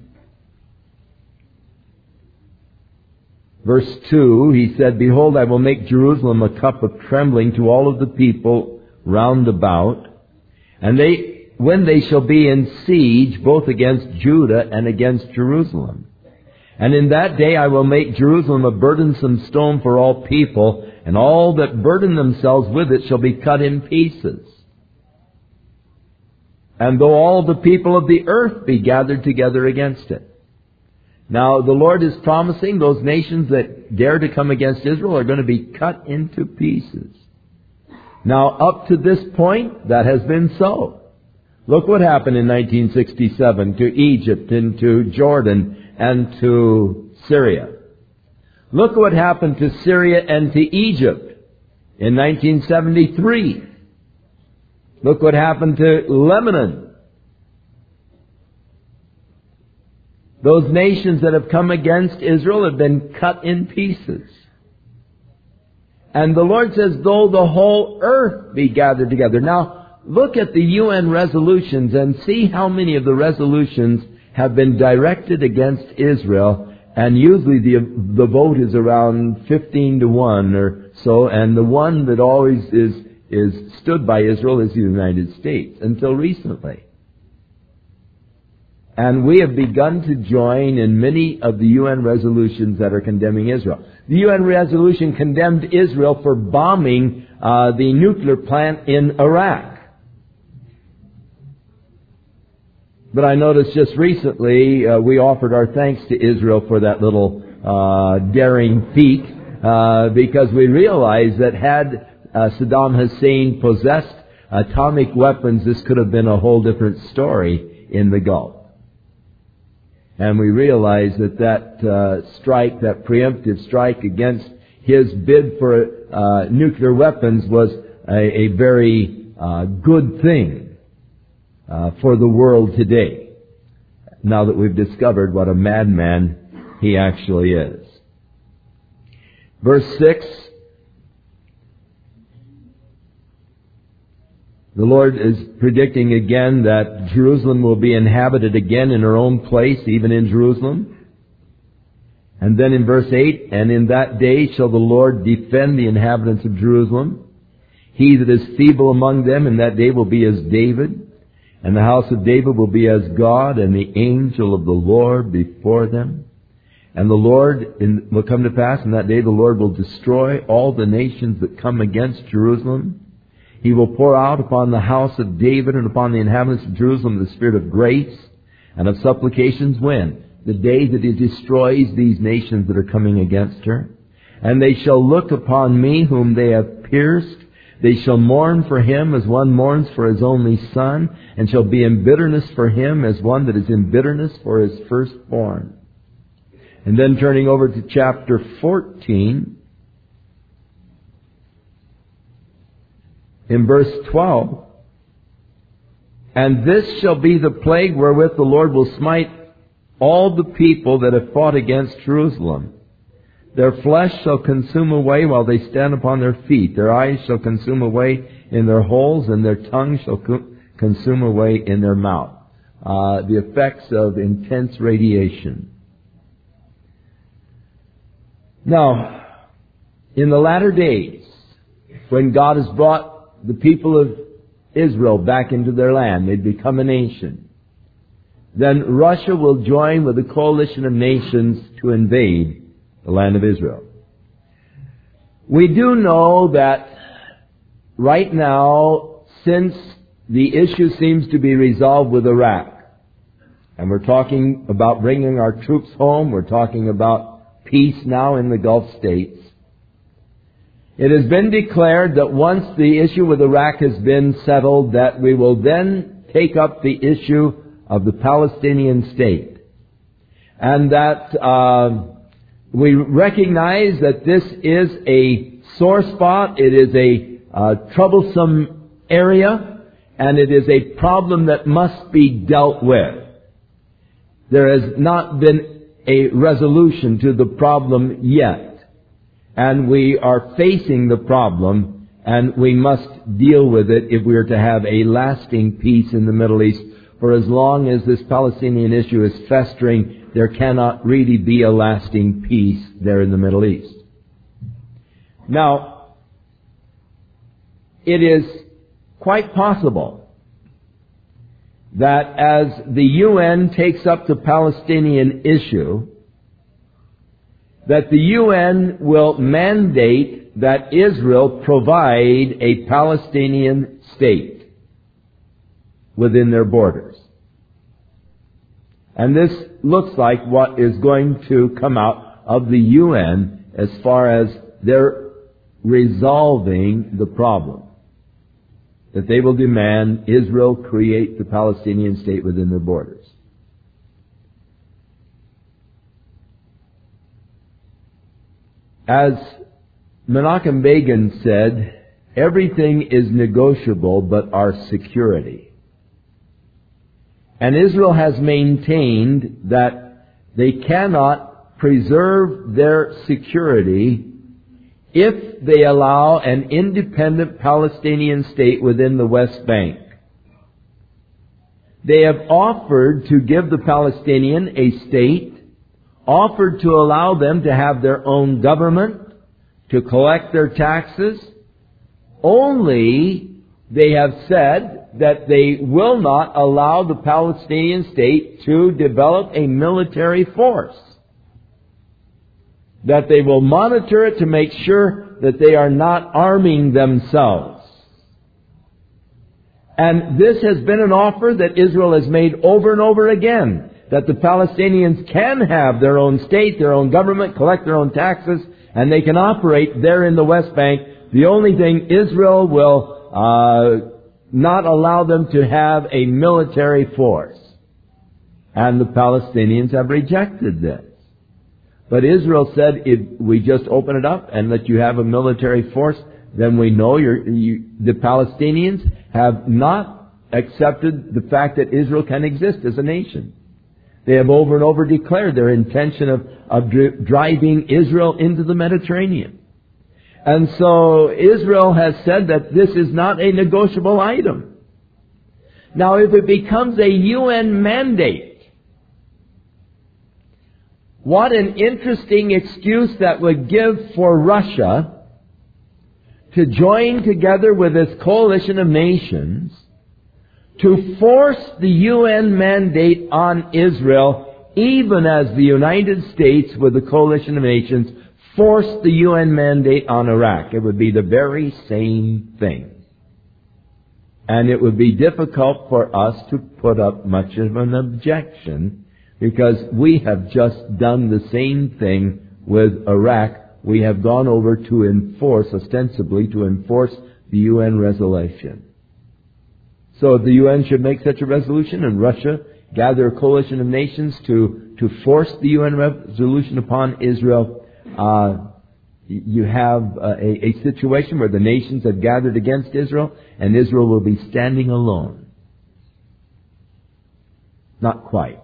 Verse two, He said, "Behold, I will make Jerusalem a cup of trembling to all of the people round about, and they when they shall be in siege both against Judah and against Jerusalem. And in that day I will make Jerusalem a burdensome stone for all people, and all that burden themselves with it shall be cut in pieces. And though all the people of the earth be gathered together against it." Now the Lord is promising those nations that dare to come against Israel are going to be cut into pieces. Now up to this point, that has been so. Look what happened in nineteen sixty-seven to Egypt and to Jordan and to Syria. Look what happened to Syria and to Egypt in nineteen seventy-three. Look what happened to Lebanon. Those nations that have come against Israel have been cut in pieces. And the Lord says, though the whole earth be gathered together. Now, look at the U N resolutions and see how many of the resolutions have been directed against Israel. And usually the the vote is around fifteen to one or so. And the one that always is is stood by Israel is the United States, until recently. And we have begun to join in many of the U N resolutions that are condemning Israel. The U N resolution condemned Israel for bombing uh, the nuclear plant in Iraq. But I noticed just recently uh, we offered our thanks to Israel for that little uh, daring feat uh, because we realized that had uh, Saddam Hussein possessed atomic weapons, this could have been a whole different story in the Gulf. And we realized that that uh, strike, that preemptive strike against his bid for uh, nuclear weapons was a, a very uh, good thing uh, for the world today, now that we've discovered what a madman he actually is. Verse six, the Lord is predicting again that Jerusalem will be inhabited again in her own place, even in Jerusalem. And then in verse eight, "And in that day shall the Lord defend the inhabitants of Jerusalem. He that is feeble among them in that day will be as David, and the house of David will be as God, and the angel of the Lord before them. And the Lord in, will come to pass in that day, the Lord will destroy all the nations that come against Jerusalem. He will pour out upon the house of David and upon the inhabitants of Jerusalem the spirit of grace and of supplications." When? The day that He destroys these nations that are coming against her. "And they shall look upon me whom they have pierced. They shall mourn for him as one mourns for his only son, and shall be in bitterness for him as one that is in bitterness for his firstborn." And then turning over to chapter fourteen, in verse twelve, "And this shall be the plague wherewith the Lord will smite all the people that have fought against Jerusalem. Their flesh shall consume away while they stand upon their feet. Their eyes shall consume away in their holes, and their tongue shall co- consume away in their mouth." Uh, the effects of intense radiation. Now, in the latter days, when God has brought the people of Israel back into their land, they'd become a nation, then Russia will join with a coalition of nations to invade the land of Israel. We do know that right now, since the issue seems to be resolved with Iraq, and we're talking about bringing our troops home, we're talking about peace now in the Gulf states, it has been declared that once the issue with Iraq has been settled, that we will then take up the issue of the Palestinian state. and that uh, we recognize that this is a sore spot, it is a uh, troublesome area, and it is a problem that must be dealt with. There has not been a resolution to the problem yet, and we are facing the problem, and we must deal with it if we are to have a lasting peace in the Middle East. For as long as this Palestinian issue is festering, there cannot really be a lasting peace there in the Middle East. Now, it is quite possible that as the U N takes up the Palestinian issue, that the U N will mandate that Israel provide a Palestinian state within their borders. And this looks like what is going to come out of the U N as far as their resolving the problem. That they will demand Israel create the Palestinian state within their borders. As Menachem Begin said, everything is negotiable but our security. And Israel has maintained that they cannot preserve their security if they allow an independent Palestinian state within the West Bank. They have offered to give the Palestinian a state, offered to allow them to have their own government, to collect their taxes. Only they have said that they will not allow the Palestinian state to develop a military force. That they will monitor it to make sure that they are not arming themselves. And this has been an offer that Israel has made over and over again, that the Palestinians can have their own state, their own government, collect their own taxes, and they can operate there in the West Bank. The only thing, Israel will uh, not allow them to have a military force. And the Palestinians have rejected this. But Israel said, if we just open it up and let you have a military force, then we know you're, you, the Palestinians have not accepted the fact that Israel can exist as a nation. They have over and over declared their intention of, of dri- driving Israel into the Mediterranean. And so Israel has said that this is not a negotiable item. Now, if it becomes a U N mandate, what an interesting excuse that would give for Russia to join together with this coalition of nations to force the U N mandate on Israel, even as the United States with the coalition of nations forced the U N mandate on Iraq. It would be the very same thing. And it would be difficult for us to put up much of an objection, because we have just done the same thing with Iraq. We have gone over to enforce, ostensibly to enforce the U N resolution. So if the U N should make such a resolution and Russia gather a coalition of nations to, to force the U N resolution upon Israel, uh, you have uh, a, a situation where the nations have gathered against Israel and Israel will be standing alone. Not quite.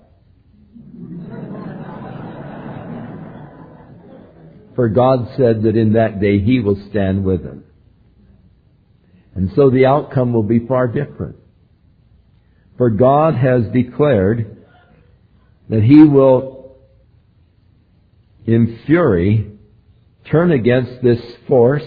For God said that in that day He will stand with them. And so the outcome will be far different. For God has declared that He will, in fury, turn against this force.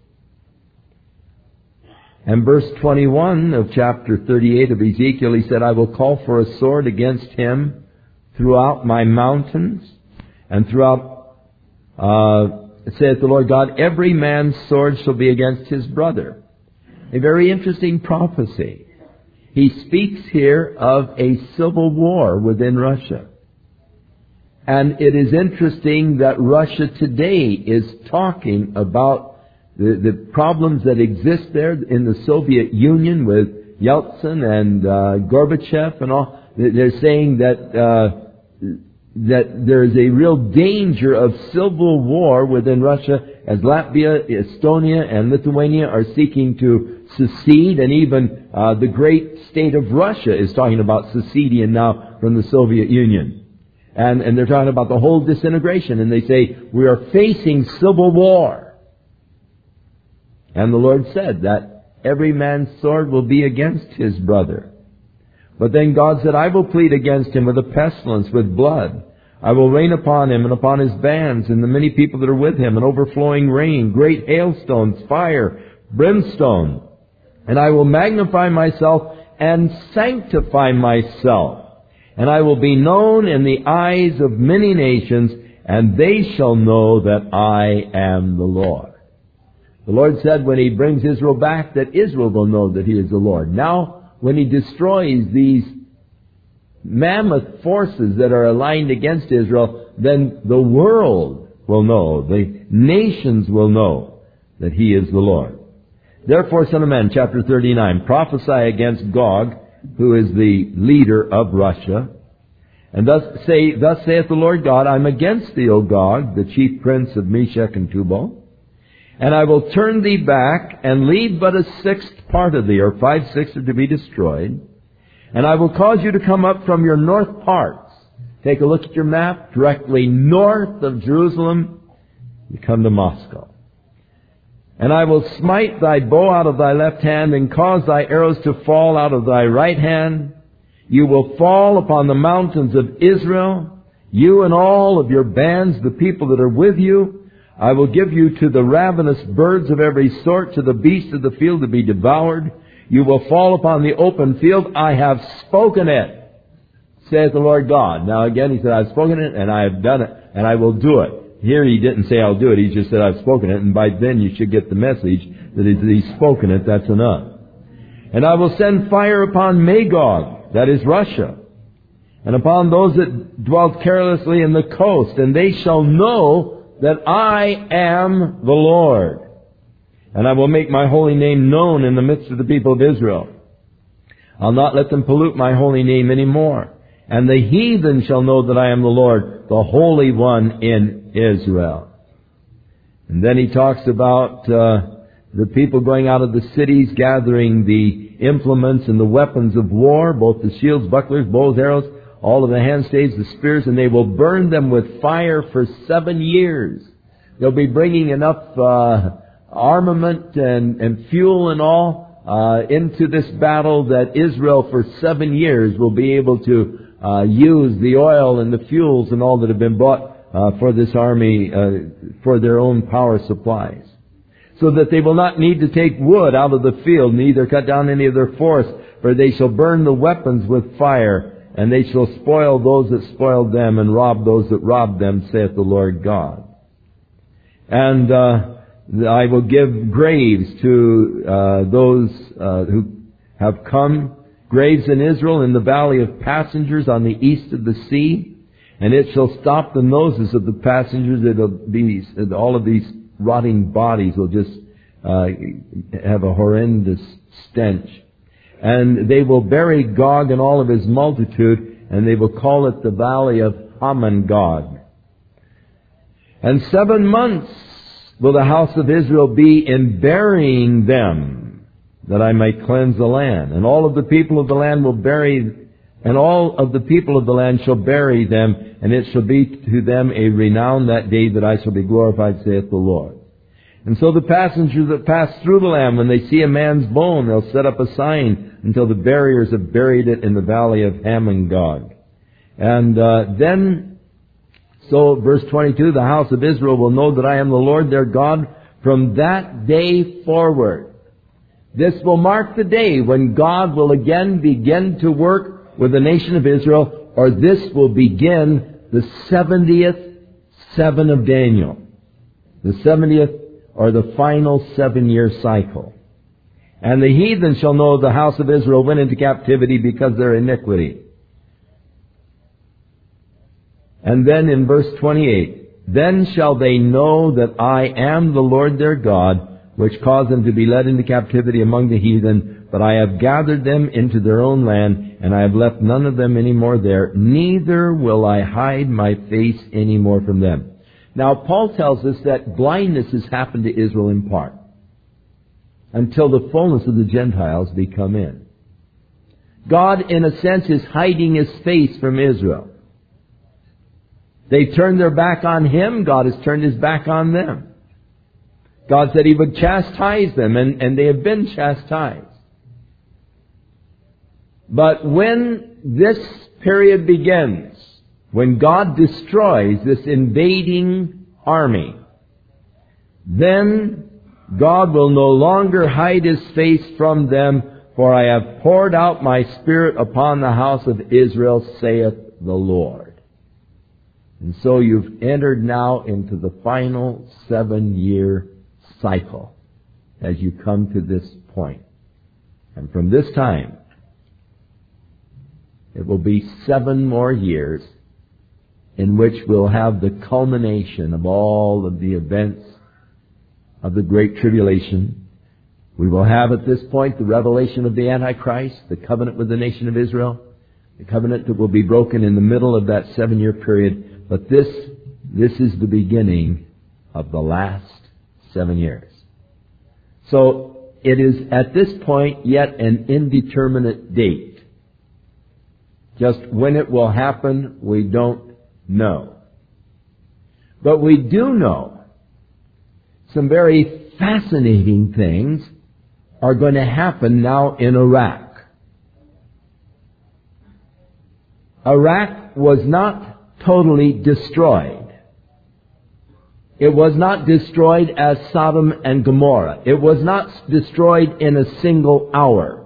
And verse twenty-one of chapter thirty-eight of Ezekiel, He said, I will call for a sword against him throughout my mountains and throughout Uh, saith the Lord God, every man's sword shall be against his brother. A very interesting prophecy. He speaks here of a civil war within Russia. And it is interesting that Russia today is talking about the, the problems that exist there in the Soviet Union with Yeltsin and uh, Gorbachev and all. They're saying that uh, that there is a real danger of civil war within Russia, as Latvia, Estonia, and Lithuania are seeking to secede, and even uh, the great state of Russia is talking about seceding now from the Soviet Union. And, and they're talking about the whole disintegration, and they say, we are facing civil war. And the Lord said that every man's sword will be against his brother. But then God said, I will plead against him with a pestilence, with blood. I will rain upon him and upon his bands and the many people that are with him, an overflowing rain, great hailstones, fire, brimstone. And I will magnify myself and sanctify myself. And I will be known in the eyes of many nations, and they shall know that I am the Lord. The Lord said when He brings Israel back that Israel will know that He is the Lord. Now, when He destroys these mammoth forces that are aligned against Israel, then the world will know, the nations will know that He is the Lord. Therefore, Son of Man, chapter thirty-nine, prophesy against Gog, who is the leader of Russia, and thus say, Thus saith the Lord God, I am against thee, O Gog, the chief prince of Meshech and Tubal, and I will turn thee back, and leave but a sixth part of thee, or five-sixths are to be destroyed. And I will cause you to come up from your north parts. Take a look at your map. Directly north of Jerusalem, you come to Moscow. And I will smite thy bow out of thy left hand, and cause thy arrows to fall out of thy right hand. You will fall upon the mountains of Israel, you and all of your bands, the people that are with you. I will give you to the ravenous birds of every sort, to the beasts of the field to be devoured. You will fall upon the open field. I have spoken it, saith the Lord God. Now again, He said, I've spoken it, and I have done it, and I will do it. Here He didn't say I'll do it. He just said I've spoken it, and by then you should get the message that He's spoken it. That's enough. And I will send fire upon Magog, that is Russia, and upon those that dwelt carelessly in the coast, and they shall know that I am the Lord. And I will make my holy name known in the midst of the people of Israel. I'll not let them pollute my holy name anymore. And the heathen shall know that I am the Lord, the Holy One in Israel. And then He talks about uh, the people going out of the cities, gathering the implements and the weapons of war, both the shields, bucklers, bows, arrows, all of the handstaves, the spears, and they will burn them with fire for seven years. They'll be bringing enough uh, armament and, and fuel and all uh, into this battle that Israel for seven years will be able to uh, use the oil and the fuels and all that have been bought uh, for this army uh, for their own power supplies. So that they will not need to take wood out of the field, neither cut down any of their forests, for they shall burn the weapons with fire, and they shall spoil those that spoiled them, and rob those that robbed them, saith the Lord God. And uh, I will give graves to uh, those uh, who have come, graves in Israel in the valley of passengers on the east of the sea, and it shall stop the noses of the passengers. It'll be, all of these rotting bodies will just uh, have a horrendous stench. And they will bury Gog and all of his multitude, and they will call it the valley of Hamon-Gog. And seven months will the house of Israel be in burying them, that I may cleanse the land. And all of the people of the land will bury, and all of the people of the land shall bury them, and it shall be to them a renown that day that I shall be glorified, saith the Lord. And so the passengers that pass through the land, when they see a man's bone, they'll set up a sign until the buriers have buried it in the valley of Hamon-Gog. And uh, then, so verse twenty-two, the house of Israel will know that I am the Lord their God from that day forward. This will mark the day when God will again begin to work with the nation of Israel, or this will begin the seventieth seven of Daniel. The seventieth or the final seven-year cycle. And the heathen shall know the house of Israel went into captivity because of their iniquity. And then in verse twenty-eight, then shall they know that I am the Lord their God, which caused them to be led into captivity among the heathen but I have gathered them into their own land, and I have left none of them any more there. Neither will I hide my face any more from them. Now, Paul tells us that blindness has happened to Israel in part, until the fullness of the Gentiles be come in. God, in a sense, is hiding His face from Israel. They turned their back on Him. God has turned His back on them. God said He would chastise them, and, and they have been chastised. But when this period begins, when God destroys this invading army, then God will no longer hide His face from them, for I have poured out my Spirit upon the house of Israel, saith the Lord. And so you've entered now into the final seven-year cycle as you come to this point. And from this time, it will be seven more years in which we'll have the culmination of all of the events of the Great Tribulation. We will have at this point the revelation of the Antichrist, the covenant with the nation of Israel, the covenant that will be broken in the middle of that seven-year period. But this, this is the beginning of the last seven years. So it is at this point yet an indeterminate date. Just when it will happen, we don't know. But we do know some very fascinating things are going to happen now in Iraq. Iraq was not totally destroyed. It was not destroyed as Sodom and Gomorrah. It was not destroyed in a single hour.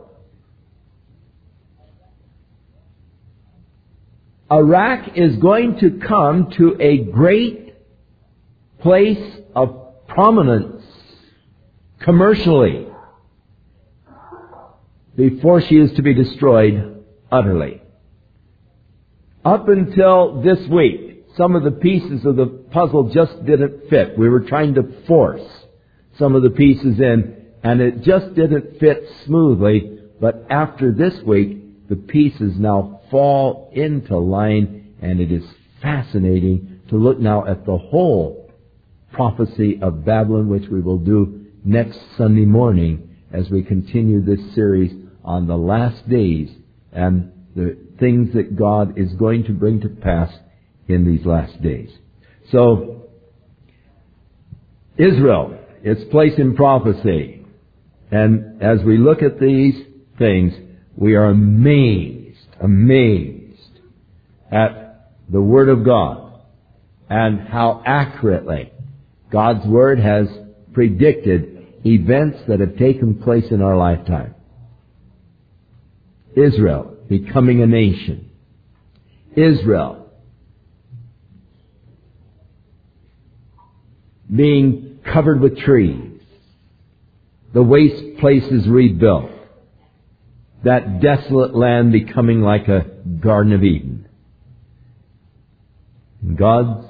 Iraq is going to come to a great place of prominence commercially before she is to be destroyed utterly. Up until this week, some of the pieces of the puzzle just didn't fit. We were trying to force some of the pieces in, and it just didn't fit smoothly. But after this week, the pieces now fall into line, and it is fascinating to look now at the whole prophecy of Babylon, which we will do next Sunday morning as we continue this series on the last days and the things that God is going to bring to pass in these last days. So, Israel, its place in prophecy. And as we look at these things, we are amazed, amazed at the Word of God and how accurately God's Word has predicted events that have taken place in our lifetime. Israel becoming a nation. Israel being covered with trees. The waste places rebuilt. That desolate land becoming like a Garden of Eden. And God's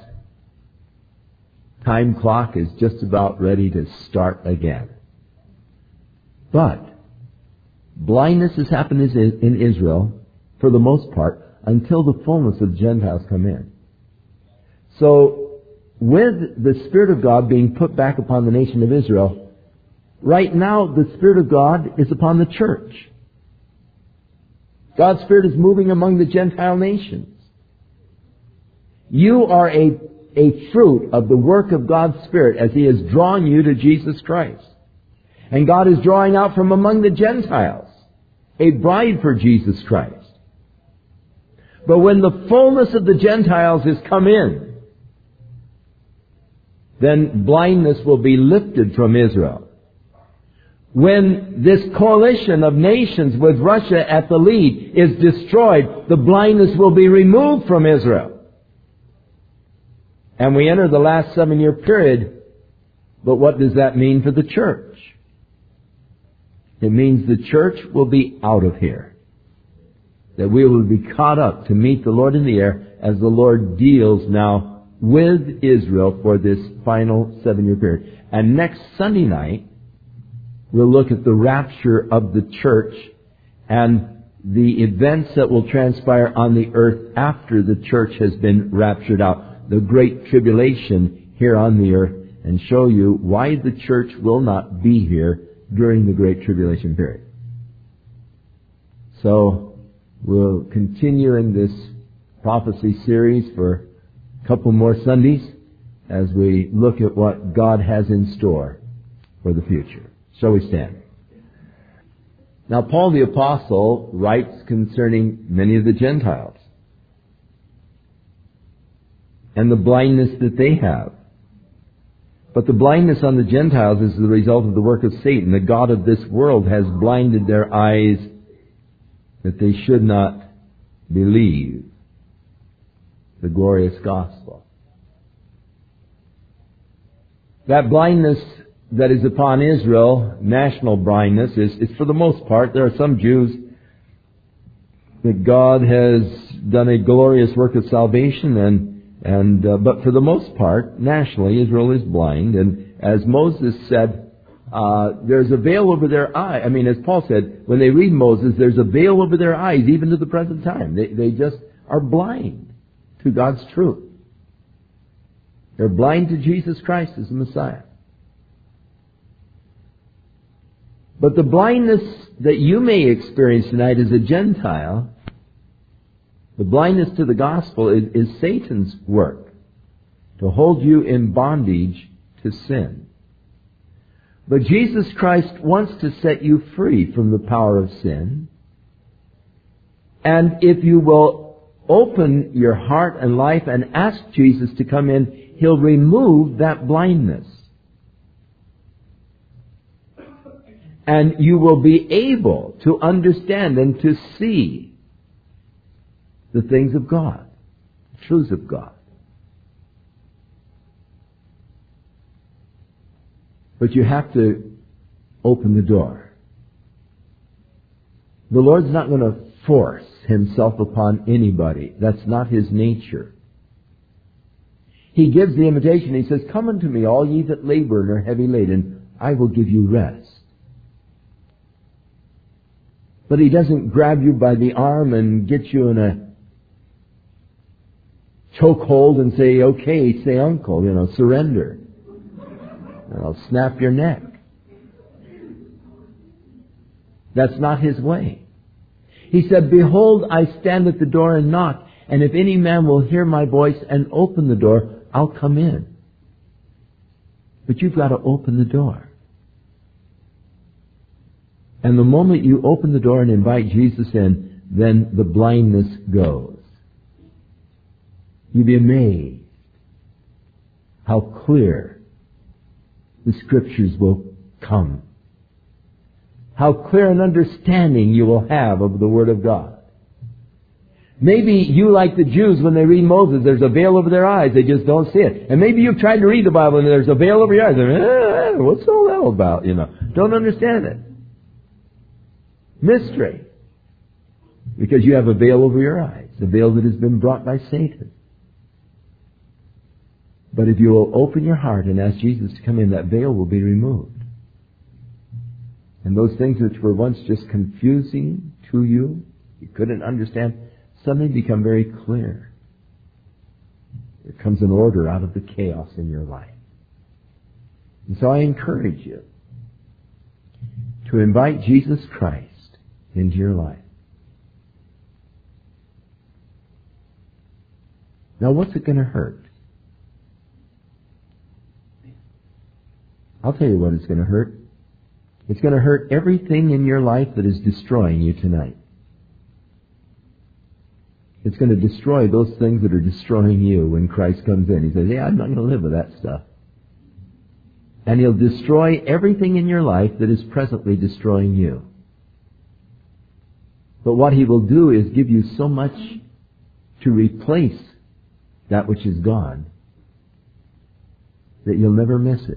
time clock is just about ready to start again. But blindness has happened in Israel, for the most part, until the fullness of Gentiles come in. So, with the Spirit of God being put back upon the nation of Israel, right now the Spirit of God is upon the church. God's Spirit is moving among the Gentile nations. You are a, a fruit of the work of God's Spirit as He has drawn you to Jesus Christ. And God is drawing out from among the Gentiles a bride for Jesus Christ. But when the fullness of the Gentiles has come in, then blindness will be lifted from Israel. When this coalition of nations with Russia at the lead is destroyed, the blindness will be removed from Israel. And we enter the last seven-year period. But what does that mean for the church? It means the church will be out of here. That we will be caught up to meet the Lord in the air as the Lord deals now with Israel for this final seven-year period. And next Sunday night, we'll look at the rapture of the church and the events that will transpire on the earth after the church has been raptured out, the great tribulation here on the earth, and show you why the church will not be here during the great tribulation period. So, we'll continue in this prophecy series for a couple more Sundays as we look at what God has in store for the future. Shall we stand? Now, Paul the Apostle writes concerning many of the Gentiles and the blindness that they have. But the blindness on the Gentiles is the result of the work of Satan. The god of this world has blinded their eyes that they should not believe the glorious gospel. That blindness that is upon Israel, national blindness, is, is for the most part, there are some Jews that God has done a glorious work of salvation, and and uh, but for the most part, nationally, Israel is blind. And as Moses said, uh, there's a veil over their eye. I mean, as Paul said, when they read Moses, there's a veil over their eyes, even to the present time. They, they just are blind to God's truth. They're blind to Jesus Christ as the Messiah. But the blindness that you may experience tonight as a Gentile, the blindness to the gospel, is, is Satan's work to hold you in bondage to sin. But Jesus Christ wants to set you free from the power of sin. And if you will open your heart and life and ask Jesus to come in, He'll remove that blindness. And you will be able to understand and to see the things of God, the truths of God. But you have to open the door. The Lord's not going to force Himself upon anybody. That's not His nature. He gives the invitation. He says, "Come unto me, all ye that labor and are heavy laden, I will give you rest." But He doesn't grab you by the arm and get you in a chokehold and say, "Okay, say uncle, you know, surrender. And I'll snap your neck." That's not His way. He said, "Behold, I stand at the door and knock, and if any man will hear my voice and open the door, I'll come in." But you've got to open the door. And the moment you open the door and invite Jesus in, then the blindness goes. You'll be amazed how clear the Scriptures will come. How clear an understanding you will have of the Word of God. Maybe you, like the Jews, when they read Moses, there's a veil over their eyes. They just don't see it. And maybe you've tried to read the Bible and there's a veil over your eyes. Eh, what's all that about? You know, don't understand it. Mystery. Because you have a veil over your eyes. A veil that has been brought by Satan. But if you will open your heart and ask Jesus to come in, that veil will be removed. And those things which were once just confusing to you, you couldn't understand, suddenly become very clear. There comes an order out of the chaos in your life. And so I encourage you to invite Jesus Christ into your life. Now, what's it going to hurt? I'll tell you what it's going to hurt. It's going to hurt everything in your life that is destroying you tonight. It's going to destroy those things that are destroying you when Christ comes in. He says, "Yeah, I'm not going to live with that stuff." And He'll destroy everything in your life that is presently destroying you. But what He will do is give you so much to replace that which is gone that you'll never miss it.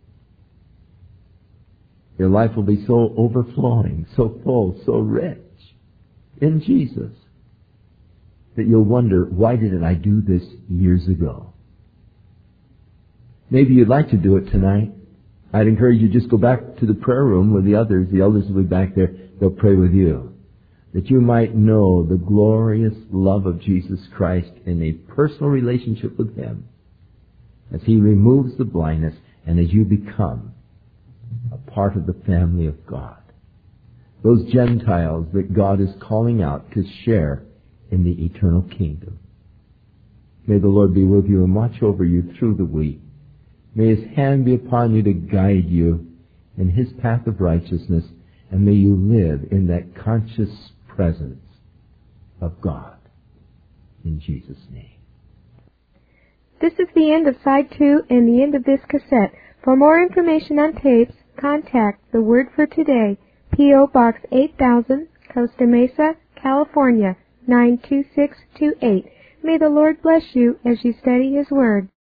Your life will be so overflowing, so full, so rich in Jesus that you'll wonder, why didn't I do this years ago? Maybe you'd like to do it tonight. I'd encourage you just go back to the prayer room with the others. The elders will be back there. They'll pray with you. That you might know the glorious love of Jesus Christ in a personal relationship with Him. As He removes the blindness and as you become a part of the family of God. Those Gentiles that God is calling out to share in the eternal kingdom. May the Lord be with you and watch over you through the week. May His hand be upon you to guide you in His path of righteousness, and may you live in that conscious presence of God. In Jesus' name. This is the end of side two and the end of this cassette. For more information on tapes, contact The Word for Today, P O. Box eight thousand, Costa Mesa, California, nine two six two eight. May the Lord bless you as you study His Word.